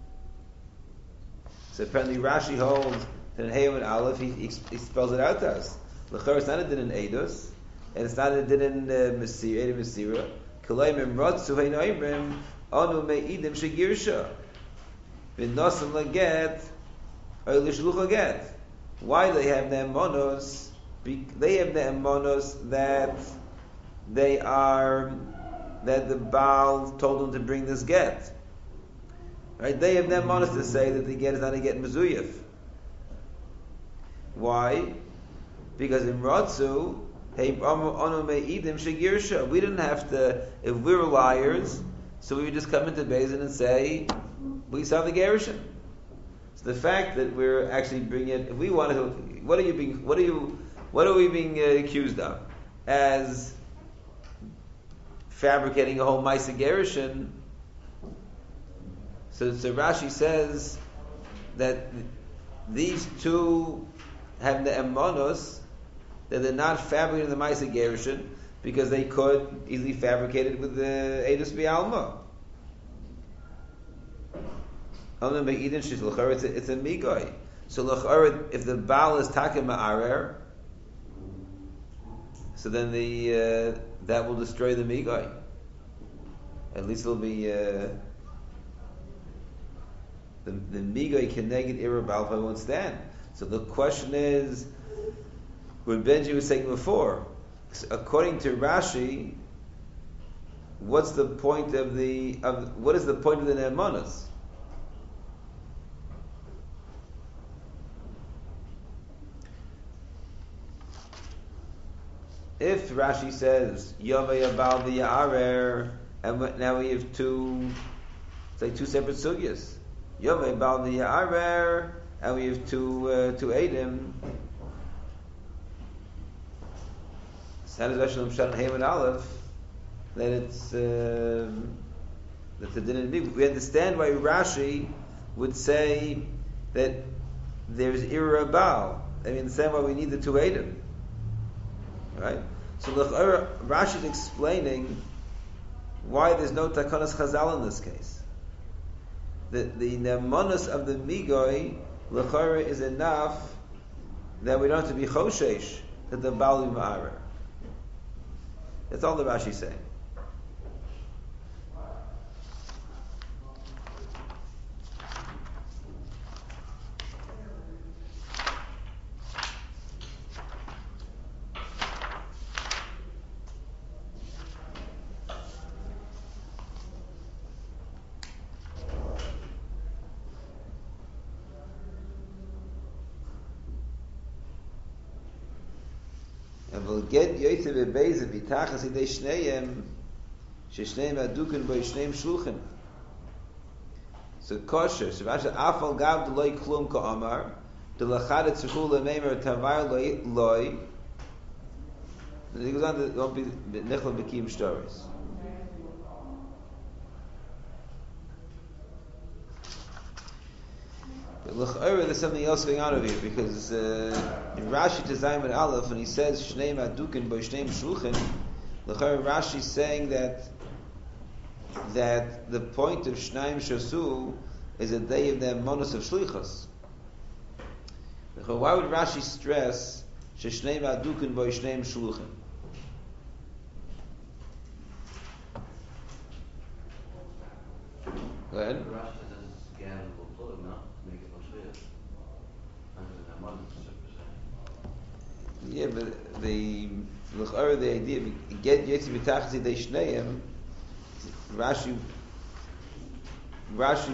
So apparently Rashi holds that in Hey and Aleph, he, he, he spells it out to us. L'chor, it's not a din in Eidos, and it's not a din in Mesira, Eidim Mesira. K'loim imrotzu hein oimrim, onu me'idim shegirsha. V'nosam laget, or l'shluch get. Why they have ne'emonos? They have ne'emonos that they are, that the Baal told them to bring this get. Right? They have ne'emonos to say that the get is not a get mezuyev. Why? Because in Ratzu, hey, onu me'idim shegirsha. We didn't have to, if we were liars, so we would just come into Beis and say, we saw the gerushin. So the fact that we're actually bringing it, if we wanted to, what are you being, what are you, what are we being uh, accused of? As fabricating a whole Maisa gerushin. So, so Rashi says that these two have the emonos, that they're not fabricating the Maisa gerushin because they could easily fabricate it with the Eidos B'Alma. It's a, it's a migoy. So l'chara, if the Baal is takim ma'arer, so then the uh, that will destroy the migoy. At least it'll be uh, the the migoy can negate ira Baal won't stand. So the question is, what Benji was saying before, according to Rashi, what's the point of the of what is the point of the ne'emonos? If Rashi says Yovei Abal v'Ya'arer, and now we have two, it's like two separate sugyas. Yovei Abal v'Ya'arer, and we have two uh, two Eidim. Satisfaction of Shan Haman Aleph. Then it's uh, that's a din. We understand why Rashi would say that there's Ira Abal. I mean, the same way we need the two Eidim. Right? So Rashi is explaining why there's no Takanas Chazal in this case. The the ne'emonos of the Migoy l'chara is enough that we don't have to be choshesh that the Baal Ma'arer. That's all the Rashi is saying. Get Yotzei Bebezin mitachas idei shneim, sheshneim adukin by shneim shluchin. So kosher. So Rashi afal gav deloi klum ka'amar delachad etzuchul le'meimer tavar loi loi. And he goes on to won't be nichol b'kiyum stories. L'ch'ora, there's something else going on over here because uh, in Rashi to Zayman Aleph, when he says Shneim Adukin by Shneim Shulchan, l'ch'ora Rashi is saying that that the point of Shnaim Shasu is that they have the monos of Shlichus. Why would Rashi stress Sheshneim Adukin Bo Shneim Shluchim? Go ahead. Rashi says again will plug now to make it much clearer. Yeah, but the the the idea get Yetzi B'Tachzi Dei Shneim, Rashi Rashi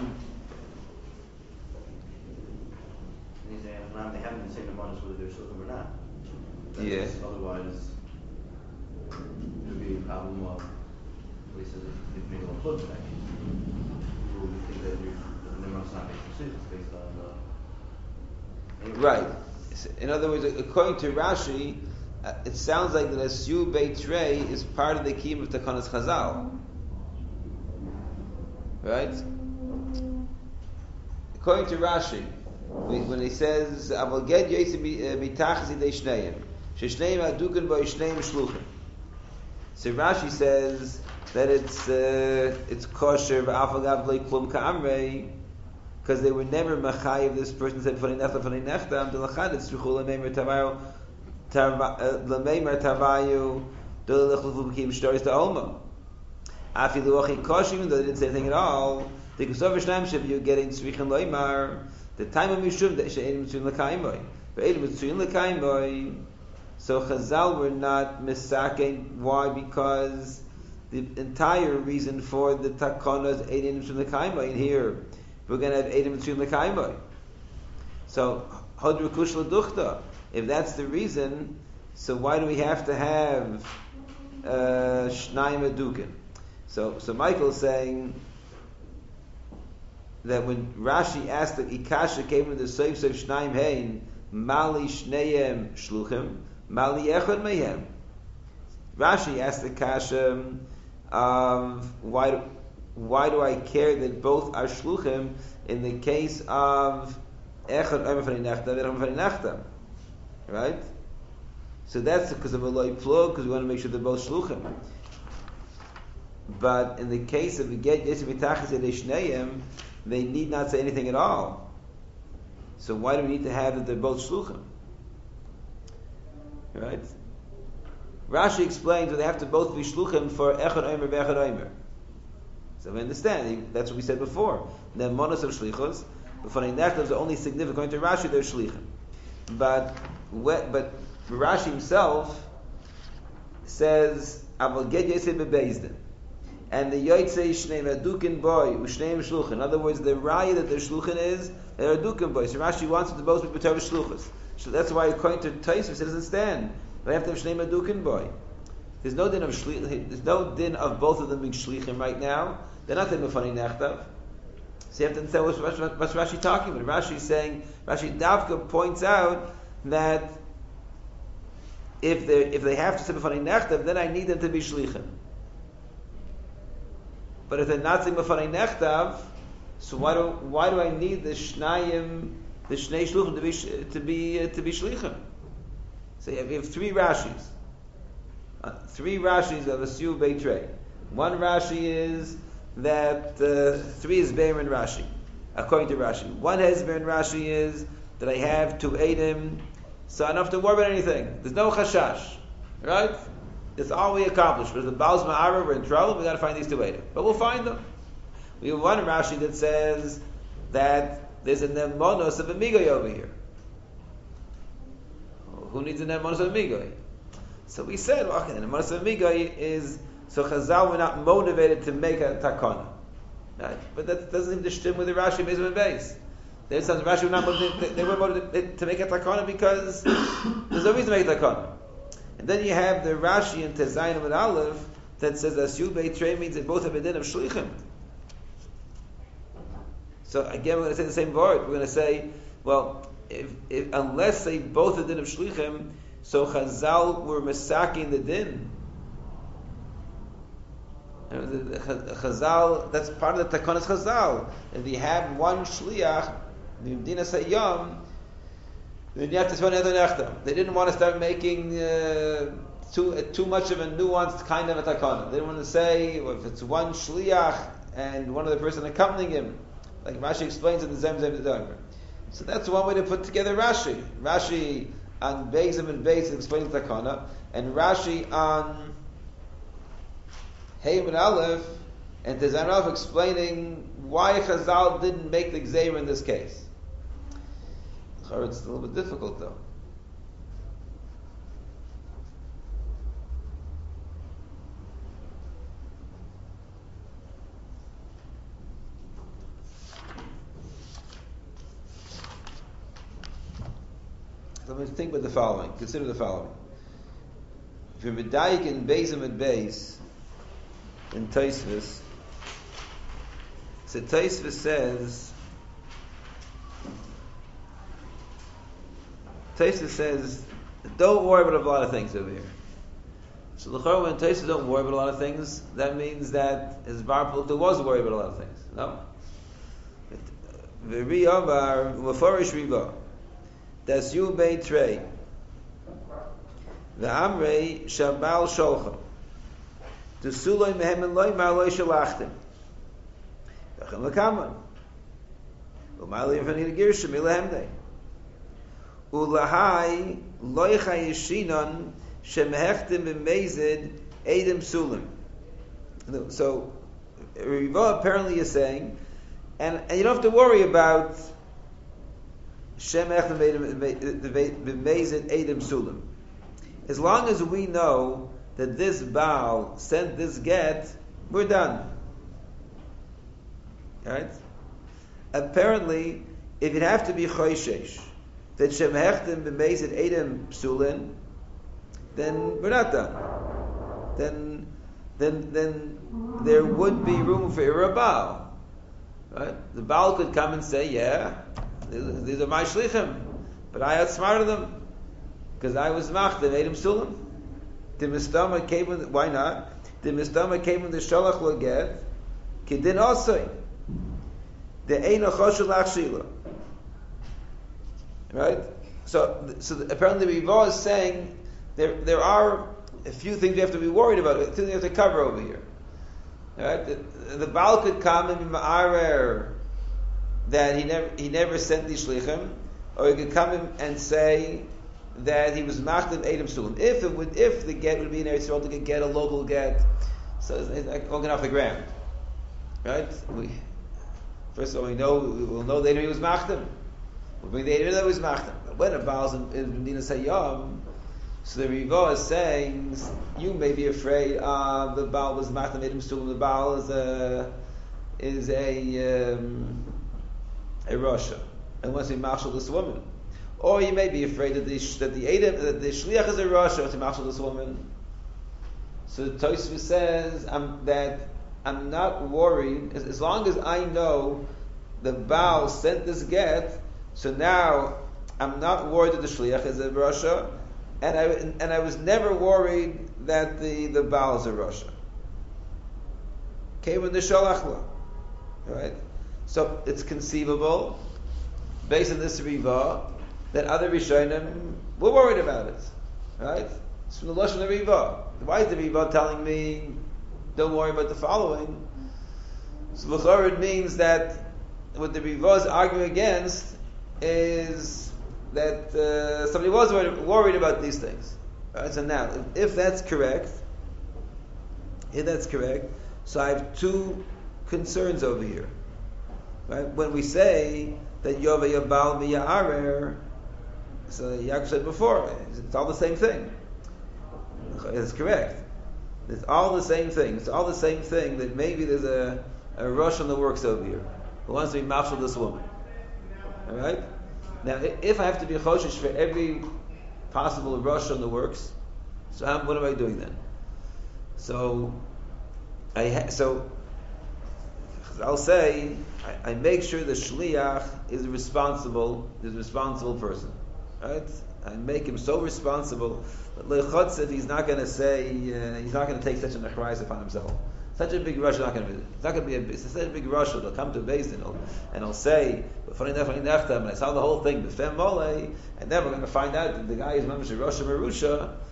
He's saying now they haven't been saying the models whether they're shluchim or not. That Yeah. is, otherwise, it would be a problem of, at least if they make a plug connection. People would think that you're, that the must not make decisions based on the. Right. In other words, according to Rashi, uh, it sounds like the Asyu Beitrei is part of the Kiyum of Takanas Chazal. Right? According to Rashi, when he says, "I will get Yosef mitachas idei shneim, sheshneim adukin bo shneim shluchim." So Rashi says that it's uh, it's kosher v'afagav lo klum ka'amrei because they were never machayiv. This person said "Fanei nechta, fanei nechta." Amdulachad it's truchul lemeimer tavayu, lemeimer tavayu, dolechluvu b'kim shtoris ta'olma. Afilu achi kosher, even though they didn't say anything at all. The kusov v'shneim sheb you're getting tzrichen loimar. The time of Mishum that she'edim mitzuyin l'kaimoy, ve'edim mitzuyin l'kaimoy. So Chazal were not misaken. Why? Because the entire reason for the takana is edim mitzuyin l'kaimoy. And here we're going to have edim mitzuyin l'kaimoy. So hodru kush l'duchta. If that's the reason, so why do we have to have uh, shnayim adukin? So so Michael is saying that when Rashi asked that Ikasha came with the Seif Seif Shnaim Hein, Mali Shneim Shluchim, Mali Echad Mehem. Rashi asked the Kasha, um, why, do, why do I care that both are Shluchim in the case of Echad Omer Fanei Nechta, Echad Fanei Nechta? Right? So that's because of a loy plug, because we want to make sure they're both Shluchim. But in the case of the Get Yosef Mitachas Yedei Shneim, they need not say anything at all. So why do we need to have that they're both shluchim? Right? Rashi explains that they have to both be shluchim for echad omer ve'echad omer. So we understand. That's what we said before. The monos of shlichos, but for the nechtav, the only significant to Rashi, they're shlichim. But but Rashi himself says, "I will get Yosef bebezdin." And the Yotzei Shneim Adukin Boy Ushneim Shluchin. In other words, the raya that the Shluchin is, they're Adukin Boy. So Rashi wants it to both be B'Torah Shluchas. So that's why according to Tosfos it doesn't stand. They have to have Shneim Adukin Boy. There's no din of shli- There's no din of both of them being Shlichim right now. They're not in Mefani Nechtav. So you have to understand what's, what's, what's Rashi talking about. Rashi is saying, Rashi Davka points out that if they if they have to say Mefani Nechtav, then I need them to be Shlichim. But if they're not saying Mefanei Nechtav, so why do why do I need the Shnayim, the Shnei Shluchim to be to be uh, to be Shlichim? So you have, you have three Rashis, uh, three Rashis of a Siu Beitrei. One Rashi is that uh, three is Be'er and Rashi, according to Rashi. One Hezber and Rashi is that I have two Eidim, so I don't have to worry about anything. There's no Chashash, right? It's all we accomplished. But if the Baals Ma'ara were in trouble, we got to find these two Eidim. But we'll find them. We have one Rashi that says that there's a Nemonos of a Migoy over here. Who needs a Nemonos of a Migoy? So we said, well, okay, the Nemonos of a Migoy is, so Chazal were not motivated to make a takana. Right? But that doesn't seem to stem with the Rashi Bezim and Beis. There's some Rashi were not motivated, they were motivated to make a takana because there's no reason to make a takana. And then you have the Rashi in Tezayin with Aleph that says that Asyu Beitrei means that both have a din of Shlichim. So again, we're going to say the same word. We're going to say, well, if, if, unless they both have a din of Shlichim, so Chazal were masaking the din. Chazal, that's part of the Takanas Chazal. If you have one Shliach, the Medina Sayyam, then you have to spend another nechta. They didn't want to start making uh, too too much of a nuanced kind of a takana. They didn't want to say well, if it's one shliach and one other person accompanying him, like Rashi explains in the Zem Zem Dedamer. So that's one way to put together Rashi. Rashi on Beizim and Beis explaining takana, and Rashi on Hey and Aleph and Tezanov explaining why Chazal didn't make the Gzeir in this case. It's a little bit difficult though. Let me think about the following. Consider the following. If you're medayik in Beizim and Beis in Tosfos, so Tosfos says, Tosfos says, don't worry about a lot of things over here. So l'chorah, when Tosfos don't worry about a lot of things, that means that his bar Plukta was worried about a lot of things. No? V'ri Omar, Meforish Riva. Das you bei trei. The Amrei Shabal Sholcha. The Suloi Mehem and Loi Maloi Shalachtim. V'chem Lakaman. U'maloi V'nei Girsha Milahemdei. U'lahai Loi Chayishinon Shemehechtim B'mezid Eidim Sulim. So, Riva apparently is saying, and, and you don't have to worry about Shem Echtem B'mezid Eidim Sulim. As long as we know that this Baal sent this get, we're done. Right? Apparently, if it have to be Choishesh, that Shem Echtem B'mezid Eidim Sulim, then we're not done. Then, then, then there would be room for a Baal. Right? The Baal could come and say, yeah, these are my shlichim, but I outsmarted them because I was mach. They made him sulam. The mistama came with why not? The mistama came with the shalach loget. Kidin also the eina choshul achshila. Right. So, so apparently Riva is saying there there are a few things we have to be worried about. A few things we have to cover over here. Right. The, the Baal could come and be ma'arer that he never he never sent the shlichim, or he could come in and say that he was machdim Eidim Sulim. If it would, if the get would be in Eretz Yisrael to get a local get, so it's like walking off the ground, right? We, first of all, we know we will know later he was machdim. We'll bring the Eidim that was machdim. But when a Baal's in, in Medina Sayyam, so the Riva is saying you may be afraid uh, the Baal was machdim Eidim Sulim. The Baal is a is a um, a Russia, and wants to marshal this woman, or you may be afraid that the that the Edom, that the shliach is a Russia to marshal this woman. So Tosfos says um, that I'm not worried as, as long as I know the Baal sent this get. So now I'm not worried that the shliach is a Russia, and I and I was never worried that the the Baal is a Russia. Came in the shalach, right? So it's conceivable, based on this Riva, that other Rishonim were worried about it. Right? It's from the Lashon of Riva. Why is the Riva telling me, don't worry about the following? So l'chorah it means that what the Riva is arguing against is that uh, somebody was worried, worried about these things. Right? So now, if, if that's correct, if that's correct, so I have two concerns over here. Right? When we say that Yova Yabal V'Ya'arer, so Yaakov said before, it's all the same thing. It's correct. It's all the same thing. It's all the same thing that maybe there's a, a rush on the works over here who wants to be marshal this woman. Alright? Now, if I have to be choshesh for every possible rush on the works, so how, what am I doing then? So, I ha- so I'll say I, I make sure the shliach is responsible, is a responsible person, right? I make him so responsible that lechotzev he's not going to say uh, he's not going to take such an achrayus upon himself. Such a big rush is not going to be. It's not going to be a. It's such a big rush. He'll come to Beis Din and he'll say, "Funny enough, funny enough." And I saw the whole thing, b'fem mole, and then we're going to find out that the guy is mamish a Rosh Merusha.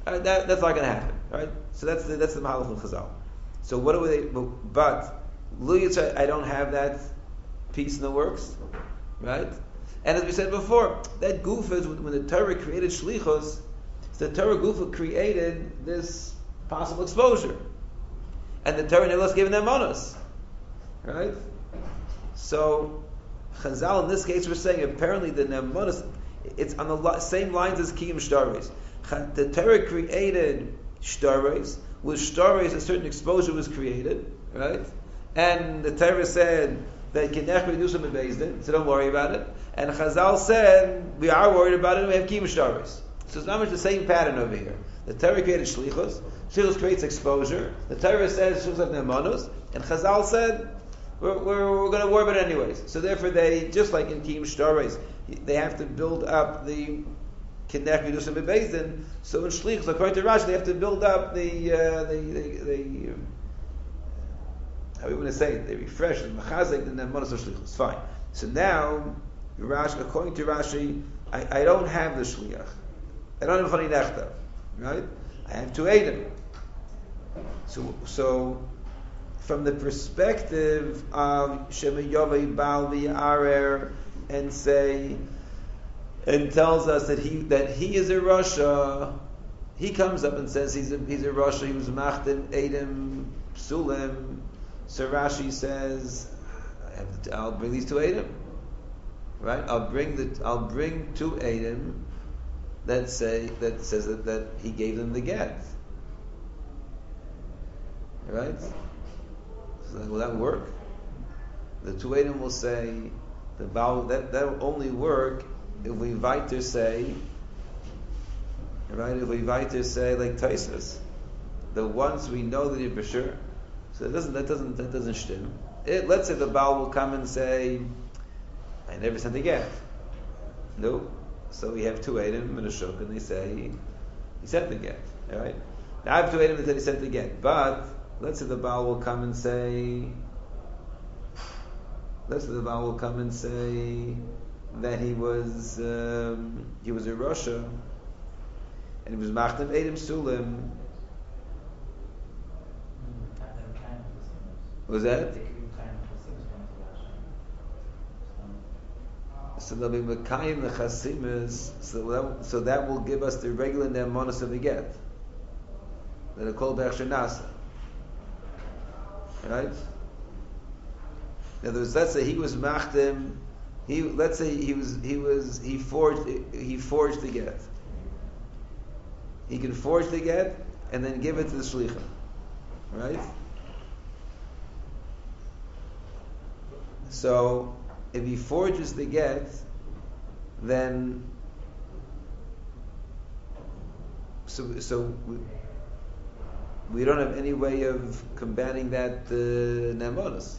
Uh, that, that's not going to happen, right? So that's the, that's the Mahalach of Chazal. So what do they? But Lu Yitzhak, I don't have that piece in the works, right? And as we said before, that Gufa is when the Torah created Shlichus. The Torah Gufa created this possible exposure, and the Torah never was given them monos, right? So Chazal in this case we're saying apparently the nemonos, it's on the li- same lines as Kiyum Shtaris. The Torah created Shtaris. With Shtaris a certain exposure was created, right? And the Torah said that Kinech we do some in so don't worry about it. And Chazal said we are worried about it and we have Kiyum Shtaris. So it's not much the same pattern over here. The Torah created Shlichus. Shlichus creates exposure. The Torah says Shlichus have nemonos. And Chazal said we're, we're, we're going to worry about it anyways. So therefore they, just like in Kiyum Shtaris, they have to build up the Kinech Yidusam Bebezdin. So in Shlichus, according to Rashi, they have to build up the, uh, the, the, the uh, how we want to say it, they refresh the Machazik and then Monos of Shlichus. Fine. So now, Rashi, according to Rashi, I, I don't have the Shliach. I don't have a Chani Nechta. Right? I have two Eidim. So, so, from the perspective of Shema Yovei Baal V'Yarer and say, and tells us that he that he is a Rasha, he comes up and says he's a he's a Rasha, he was Machdim Eidim Psulim. So Rashi says, I have to, I'll bring these two Eidim. Right? I'll bring the I'll bring two Eidim that say that says that, that he gave them the get. Right? So will that work? The two Eidim will say the Baal that that will only work if we weiter say, right? If we weiter say like Taisus, the ones we know that you're for sure. So that doesn't that doesn't that doesn't stim. It, let's say the Baal will come and say, I never sent a get. No. So we have two Eidim and a Shuk, and they say he sent the get. All right. Now I have two Eidim that said he sent the get, but let's say the Baal will come and say, let's say the Baal will come and say that he was um, he was a Rasha and he was Machdim Eidim Sulim. Was that? So they'll be Mekayim the Chasimis, so that, so that will give us the regular Nemonis of the get. That are called Bechsher Nasa. Right? In other words, let's say he was Machdim. He let's say he was he was he forged he forged the get. He can forge the get and then give it to the shlichim, right? So if he forges the get, then so so we, we don't have any way of combating that uh, nemonos.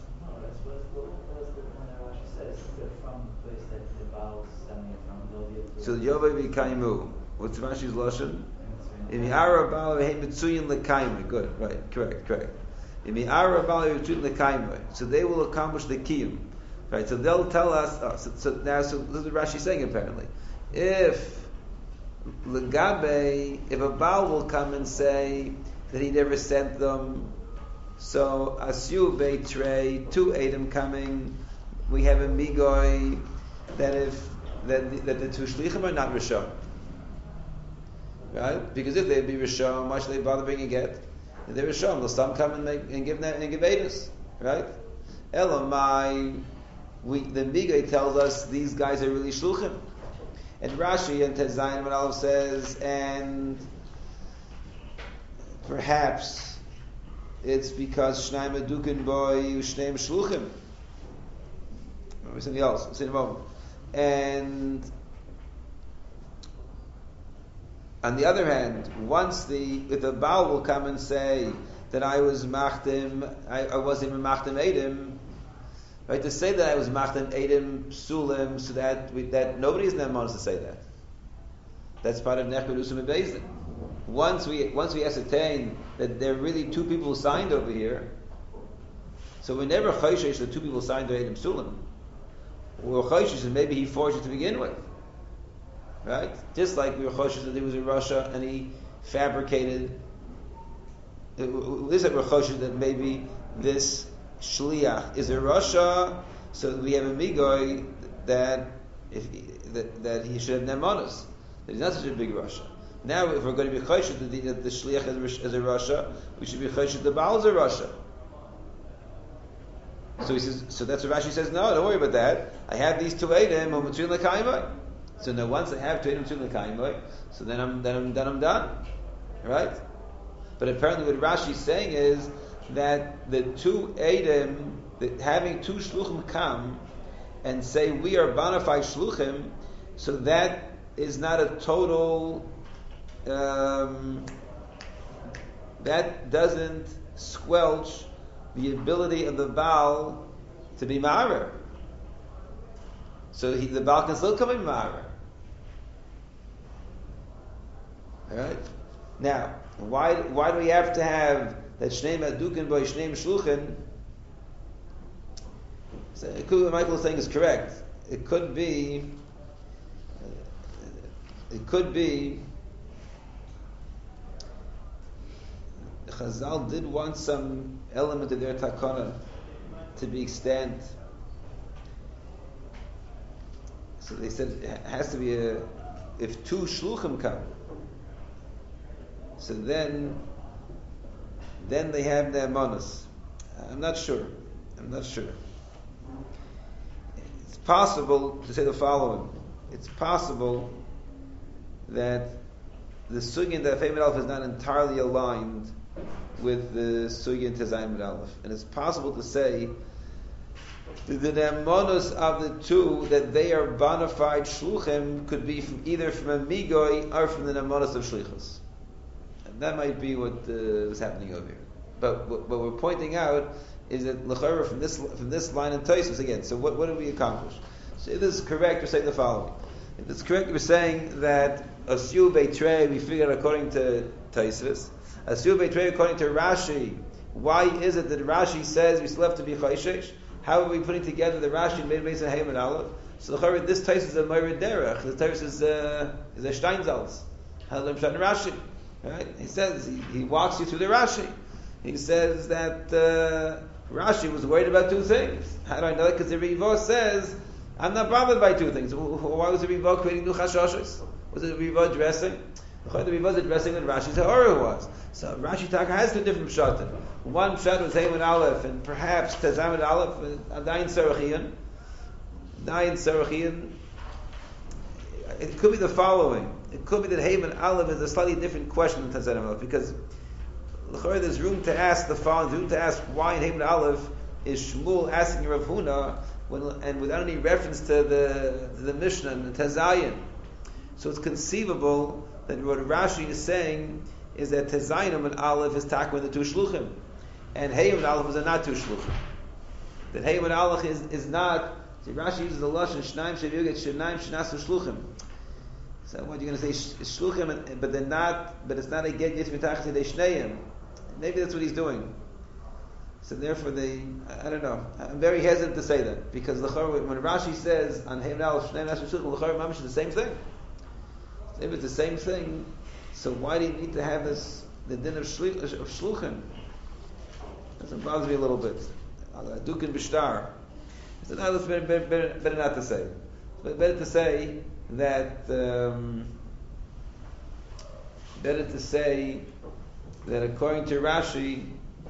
So Yovei V'Kaimu. What's Rashi's lashon? In the Ara Bala Mitzuyin L'Kaimu. Good, right, correct, correct. In the Ara Bala Mitzuyin L'Kaimu. So they will accomplish the kiyum, right? So they'll tell us. Oh, so, so now, so this is what Rashi saying apparently. If L'Gabe, if a Baal will come and say that he never sent them, so Asyu Beitrei, two Eidim coming, we have a Migoy that if That the, that the two shlichim are not rishon, right? Because if they'd be rishon, why should they bother bringing a get? If they're rishon, they'll some come and make and give that and give edus, right? Elamai, we the Migay tells us these guys are really shluchim, and Rashi and Tezayin and Aleph says, and perhaps it's because Shnaim Adukin boy Shnaim shluchim. Or something else. We'll see in a moment. And on the other hand, once the if the Baal will come and say that I was machdim, I, I wasn't even machdim edim, right? To say that I was machdim edim sulim, so that we, that nobody is never to say that. That's part of nechbed usum and bezdin. Once we once we ascertain that there are really two people signed over here, so we never chayshish that two people signed to edim sulim. We were choshes and maybe he forged it to begin with, right? Just like we were choshes that he was in Russia and he fabricated. Is it Rechoshet that maybe this shliach is a rasha, so we have a migoy that if he, that, that he should have nemanos, that he's not such a big rasha. Now, if we're going to be choshet that the, the shliach is, is a rasha, we should be choshet the baal is a rasha. So he says, so that's what Rashi says. No, don't worry about that. I have these two eidim who mitzvah l'kaimai. So now, once I have two eidim mitzvah l'kaimai, so then I'm then I'm then I'm done, right? But apparently, what Rashi is saying is that the two eidim, that having two shluchim come and say we are bona fide shluchim, so that is not a total. Um, that doesn't squelch the ability of the Baal to be ma'arer. So he, the Baal can still come in ma'arer. Alright? Now, why why do we have to have that Shneim Adukin by Shneim Shluchin? So it could, what Michael is saying is correct. It could be it could be Chazal did want some element of their takana to be extant. So they said it has to be a, if two shluchim come, so then then they have their manas. I'm not sure. I'm not sure. It's possible to say the following. It's possible that the sugi in the Afei Aleph is not entirely aligned with the sugi in Tezayim Aleph, and it's possible to say that the nemanos of the two that they are bona fide shluchim could be from either from a migoy or from the nemanos of shlichus. And that might be what uh, was happening over here. But what, what we're pointing out is that l'chayra from this from this line in Tosfos again. So what what did we accomplish? So if this is correct, we're saying the following. If it's correct, we're saying that Asyu Beitrei, we figured according to Tosfos, Asyu Beitrei according to Rashi. Why is it that Rashi says we still have to be chayshesh? How are we putting together the Rashi and Bein Beis and Hayim and Aleph? So the this Tosfos is a Meir Derech. The Tosfos is a is a Steinsalz. Halim Shan Rashi. Right? He says he, he walks you through the Rashi. He says that uh, Rashi was worried about two things. How do I know that? Because the Riva says I'm not bothered by two things. Why was the Riva creating new chashashos? Was it the Riva addressing? The Riva was addressing what Rashi's Ha'ara was. So Rashi Taka has two different pshatim. One pshat was Hayim and Aleph, and perhaps Tezam and Aleph, and Dayin Sarachian. Dayin Sarachian. It could be the following. It could be that Hayim and Aleph is a slightly different question than Tezam and Aleph, because there's room to ask the following, there's room to ask why in Hayim and Aleph is Shmuel asking Rav Huna, when, and without any reference to the, to the Mishnah and the Tezayin. So it's conceivable that what Rashi is saying is that Tezayim and Aleph is talking with the two shluchim, and Hayim and Aleph is not two shluchim. That Hayim and Aleph is, is not. See, Rashi uses the lashon Shnaim Shevyuget Shnaim Shnasu Shluchim. So what you're going to say shluchim, but they're not. But it's not a get yet mitachas they shneim. Maybe that's what he's doing. So therefore, they. I, I don't know. I'm very hesitant to say that because when Rashi says on Hayim and Aleph Shnaim Shnasu Shluchim, l'chor mamish is the same thing. If it's the same thing, so why do you need to have this the din of, shli, of shluchim? That bothers me a little bit. Dukin b'shtar. So now it's better, better, better not to say. But better to say that. Um, better to say that according to Rashi,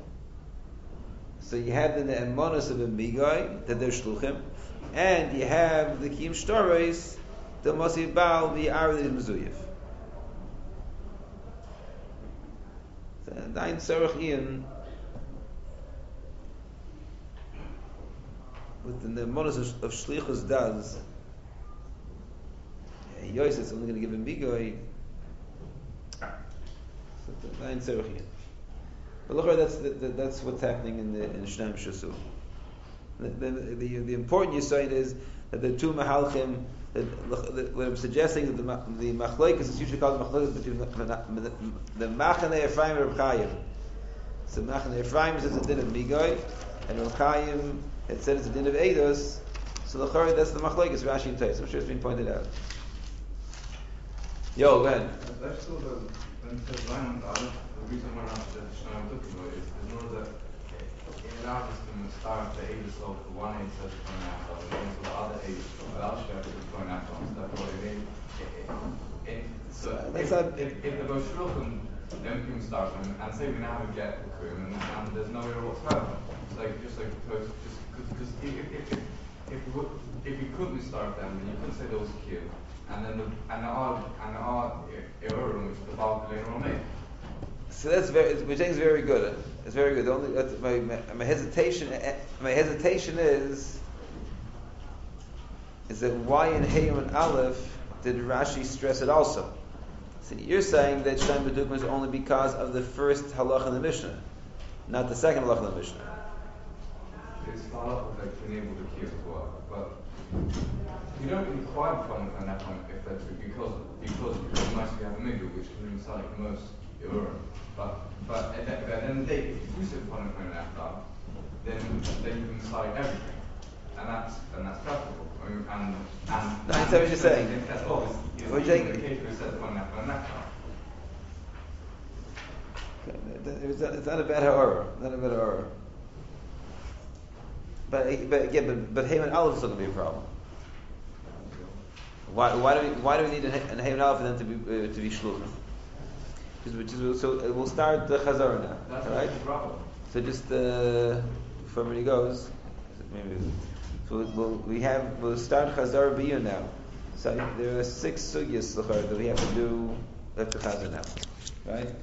so you have the ne'emonos of a migoy that they're shluchim, and you have the kiyum shtaros. The Mosif Baal, the Arad is Mezuyif. Dain Sarach Ian, with the Monos of, of Shlichus does, Yosef is only going to give him Bigoy. So Dain Sarach Ian. But look, that's the, the, that's what's happening in the in Shnaim Shasu. The, the, the, the important yisoid is that the two Mahalchim. What I'm suggesting is that the, the machlokes is usually called machlokes between the, the, the Machanei Ephraim and Reb Chaim. So Machanei Ephraim says it's a din of Migoy, and Reb Chaim it said it's a din of Eidos. So the Chorah, that's the machlokes Rashi and Tais. I'm sure it's been pointed out. Yo, go ahead. I still don't when it says Ryan Aleph, the reason why Rashi said Shnayim Tukimo is in order that it allows us to start the ages of the one age says going after, and also the other age without Shef is going after, so therefore it ain't. So if, not, if, if the Boshruchim then Kum starts and, and say we now we get the Kum and, and there's no error whatsoever. It's like just like just because if if if if we would, if we couldn't start them, then you couldn't say there was a Q. And then the and the odd and the odd error which the bulk later on made. So that's very, which I think is very good. It's very good. The only that's my, my my hesitation. My hesitation is is that why in Hayim and Aleph did Rashi stress it also? So you're saying that Shnayim B'Dugma is only because of the first halach in the Mishnah, not the second halach in the Mishnah. It's halach that can enable the Q as well, but you don't require fun on that one if that's because because you might have a middle which can incite most error. But but at the, at the end of the day, if you say fun on that one, then then you can incite everything, and that's and that's preferable. I mean, and and No, I understand what you're saying. If that's obvious, What you you're know, saying- the case where it says fun on that one. It's not, it's not a bad horror. Not a bad horror. But but again, but but Hayim and Aleph is still going to be a problem. Why why do we why do we need an Hayim and Aleph for them to be uh, to be shluchim? Which is so uh, we'll start the Chazar now. That's All right. the problem. So just uh, before everybody goes, maybe so we'll, we'll, we have we'll start Chazar B'Yun now. So there are six sugyas that we have to do. That's the Chazar now, right?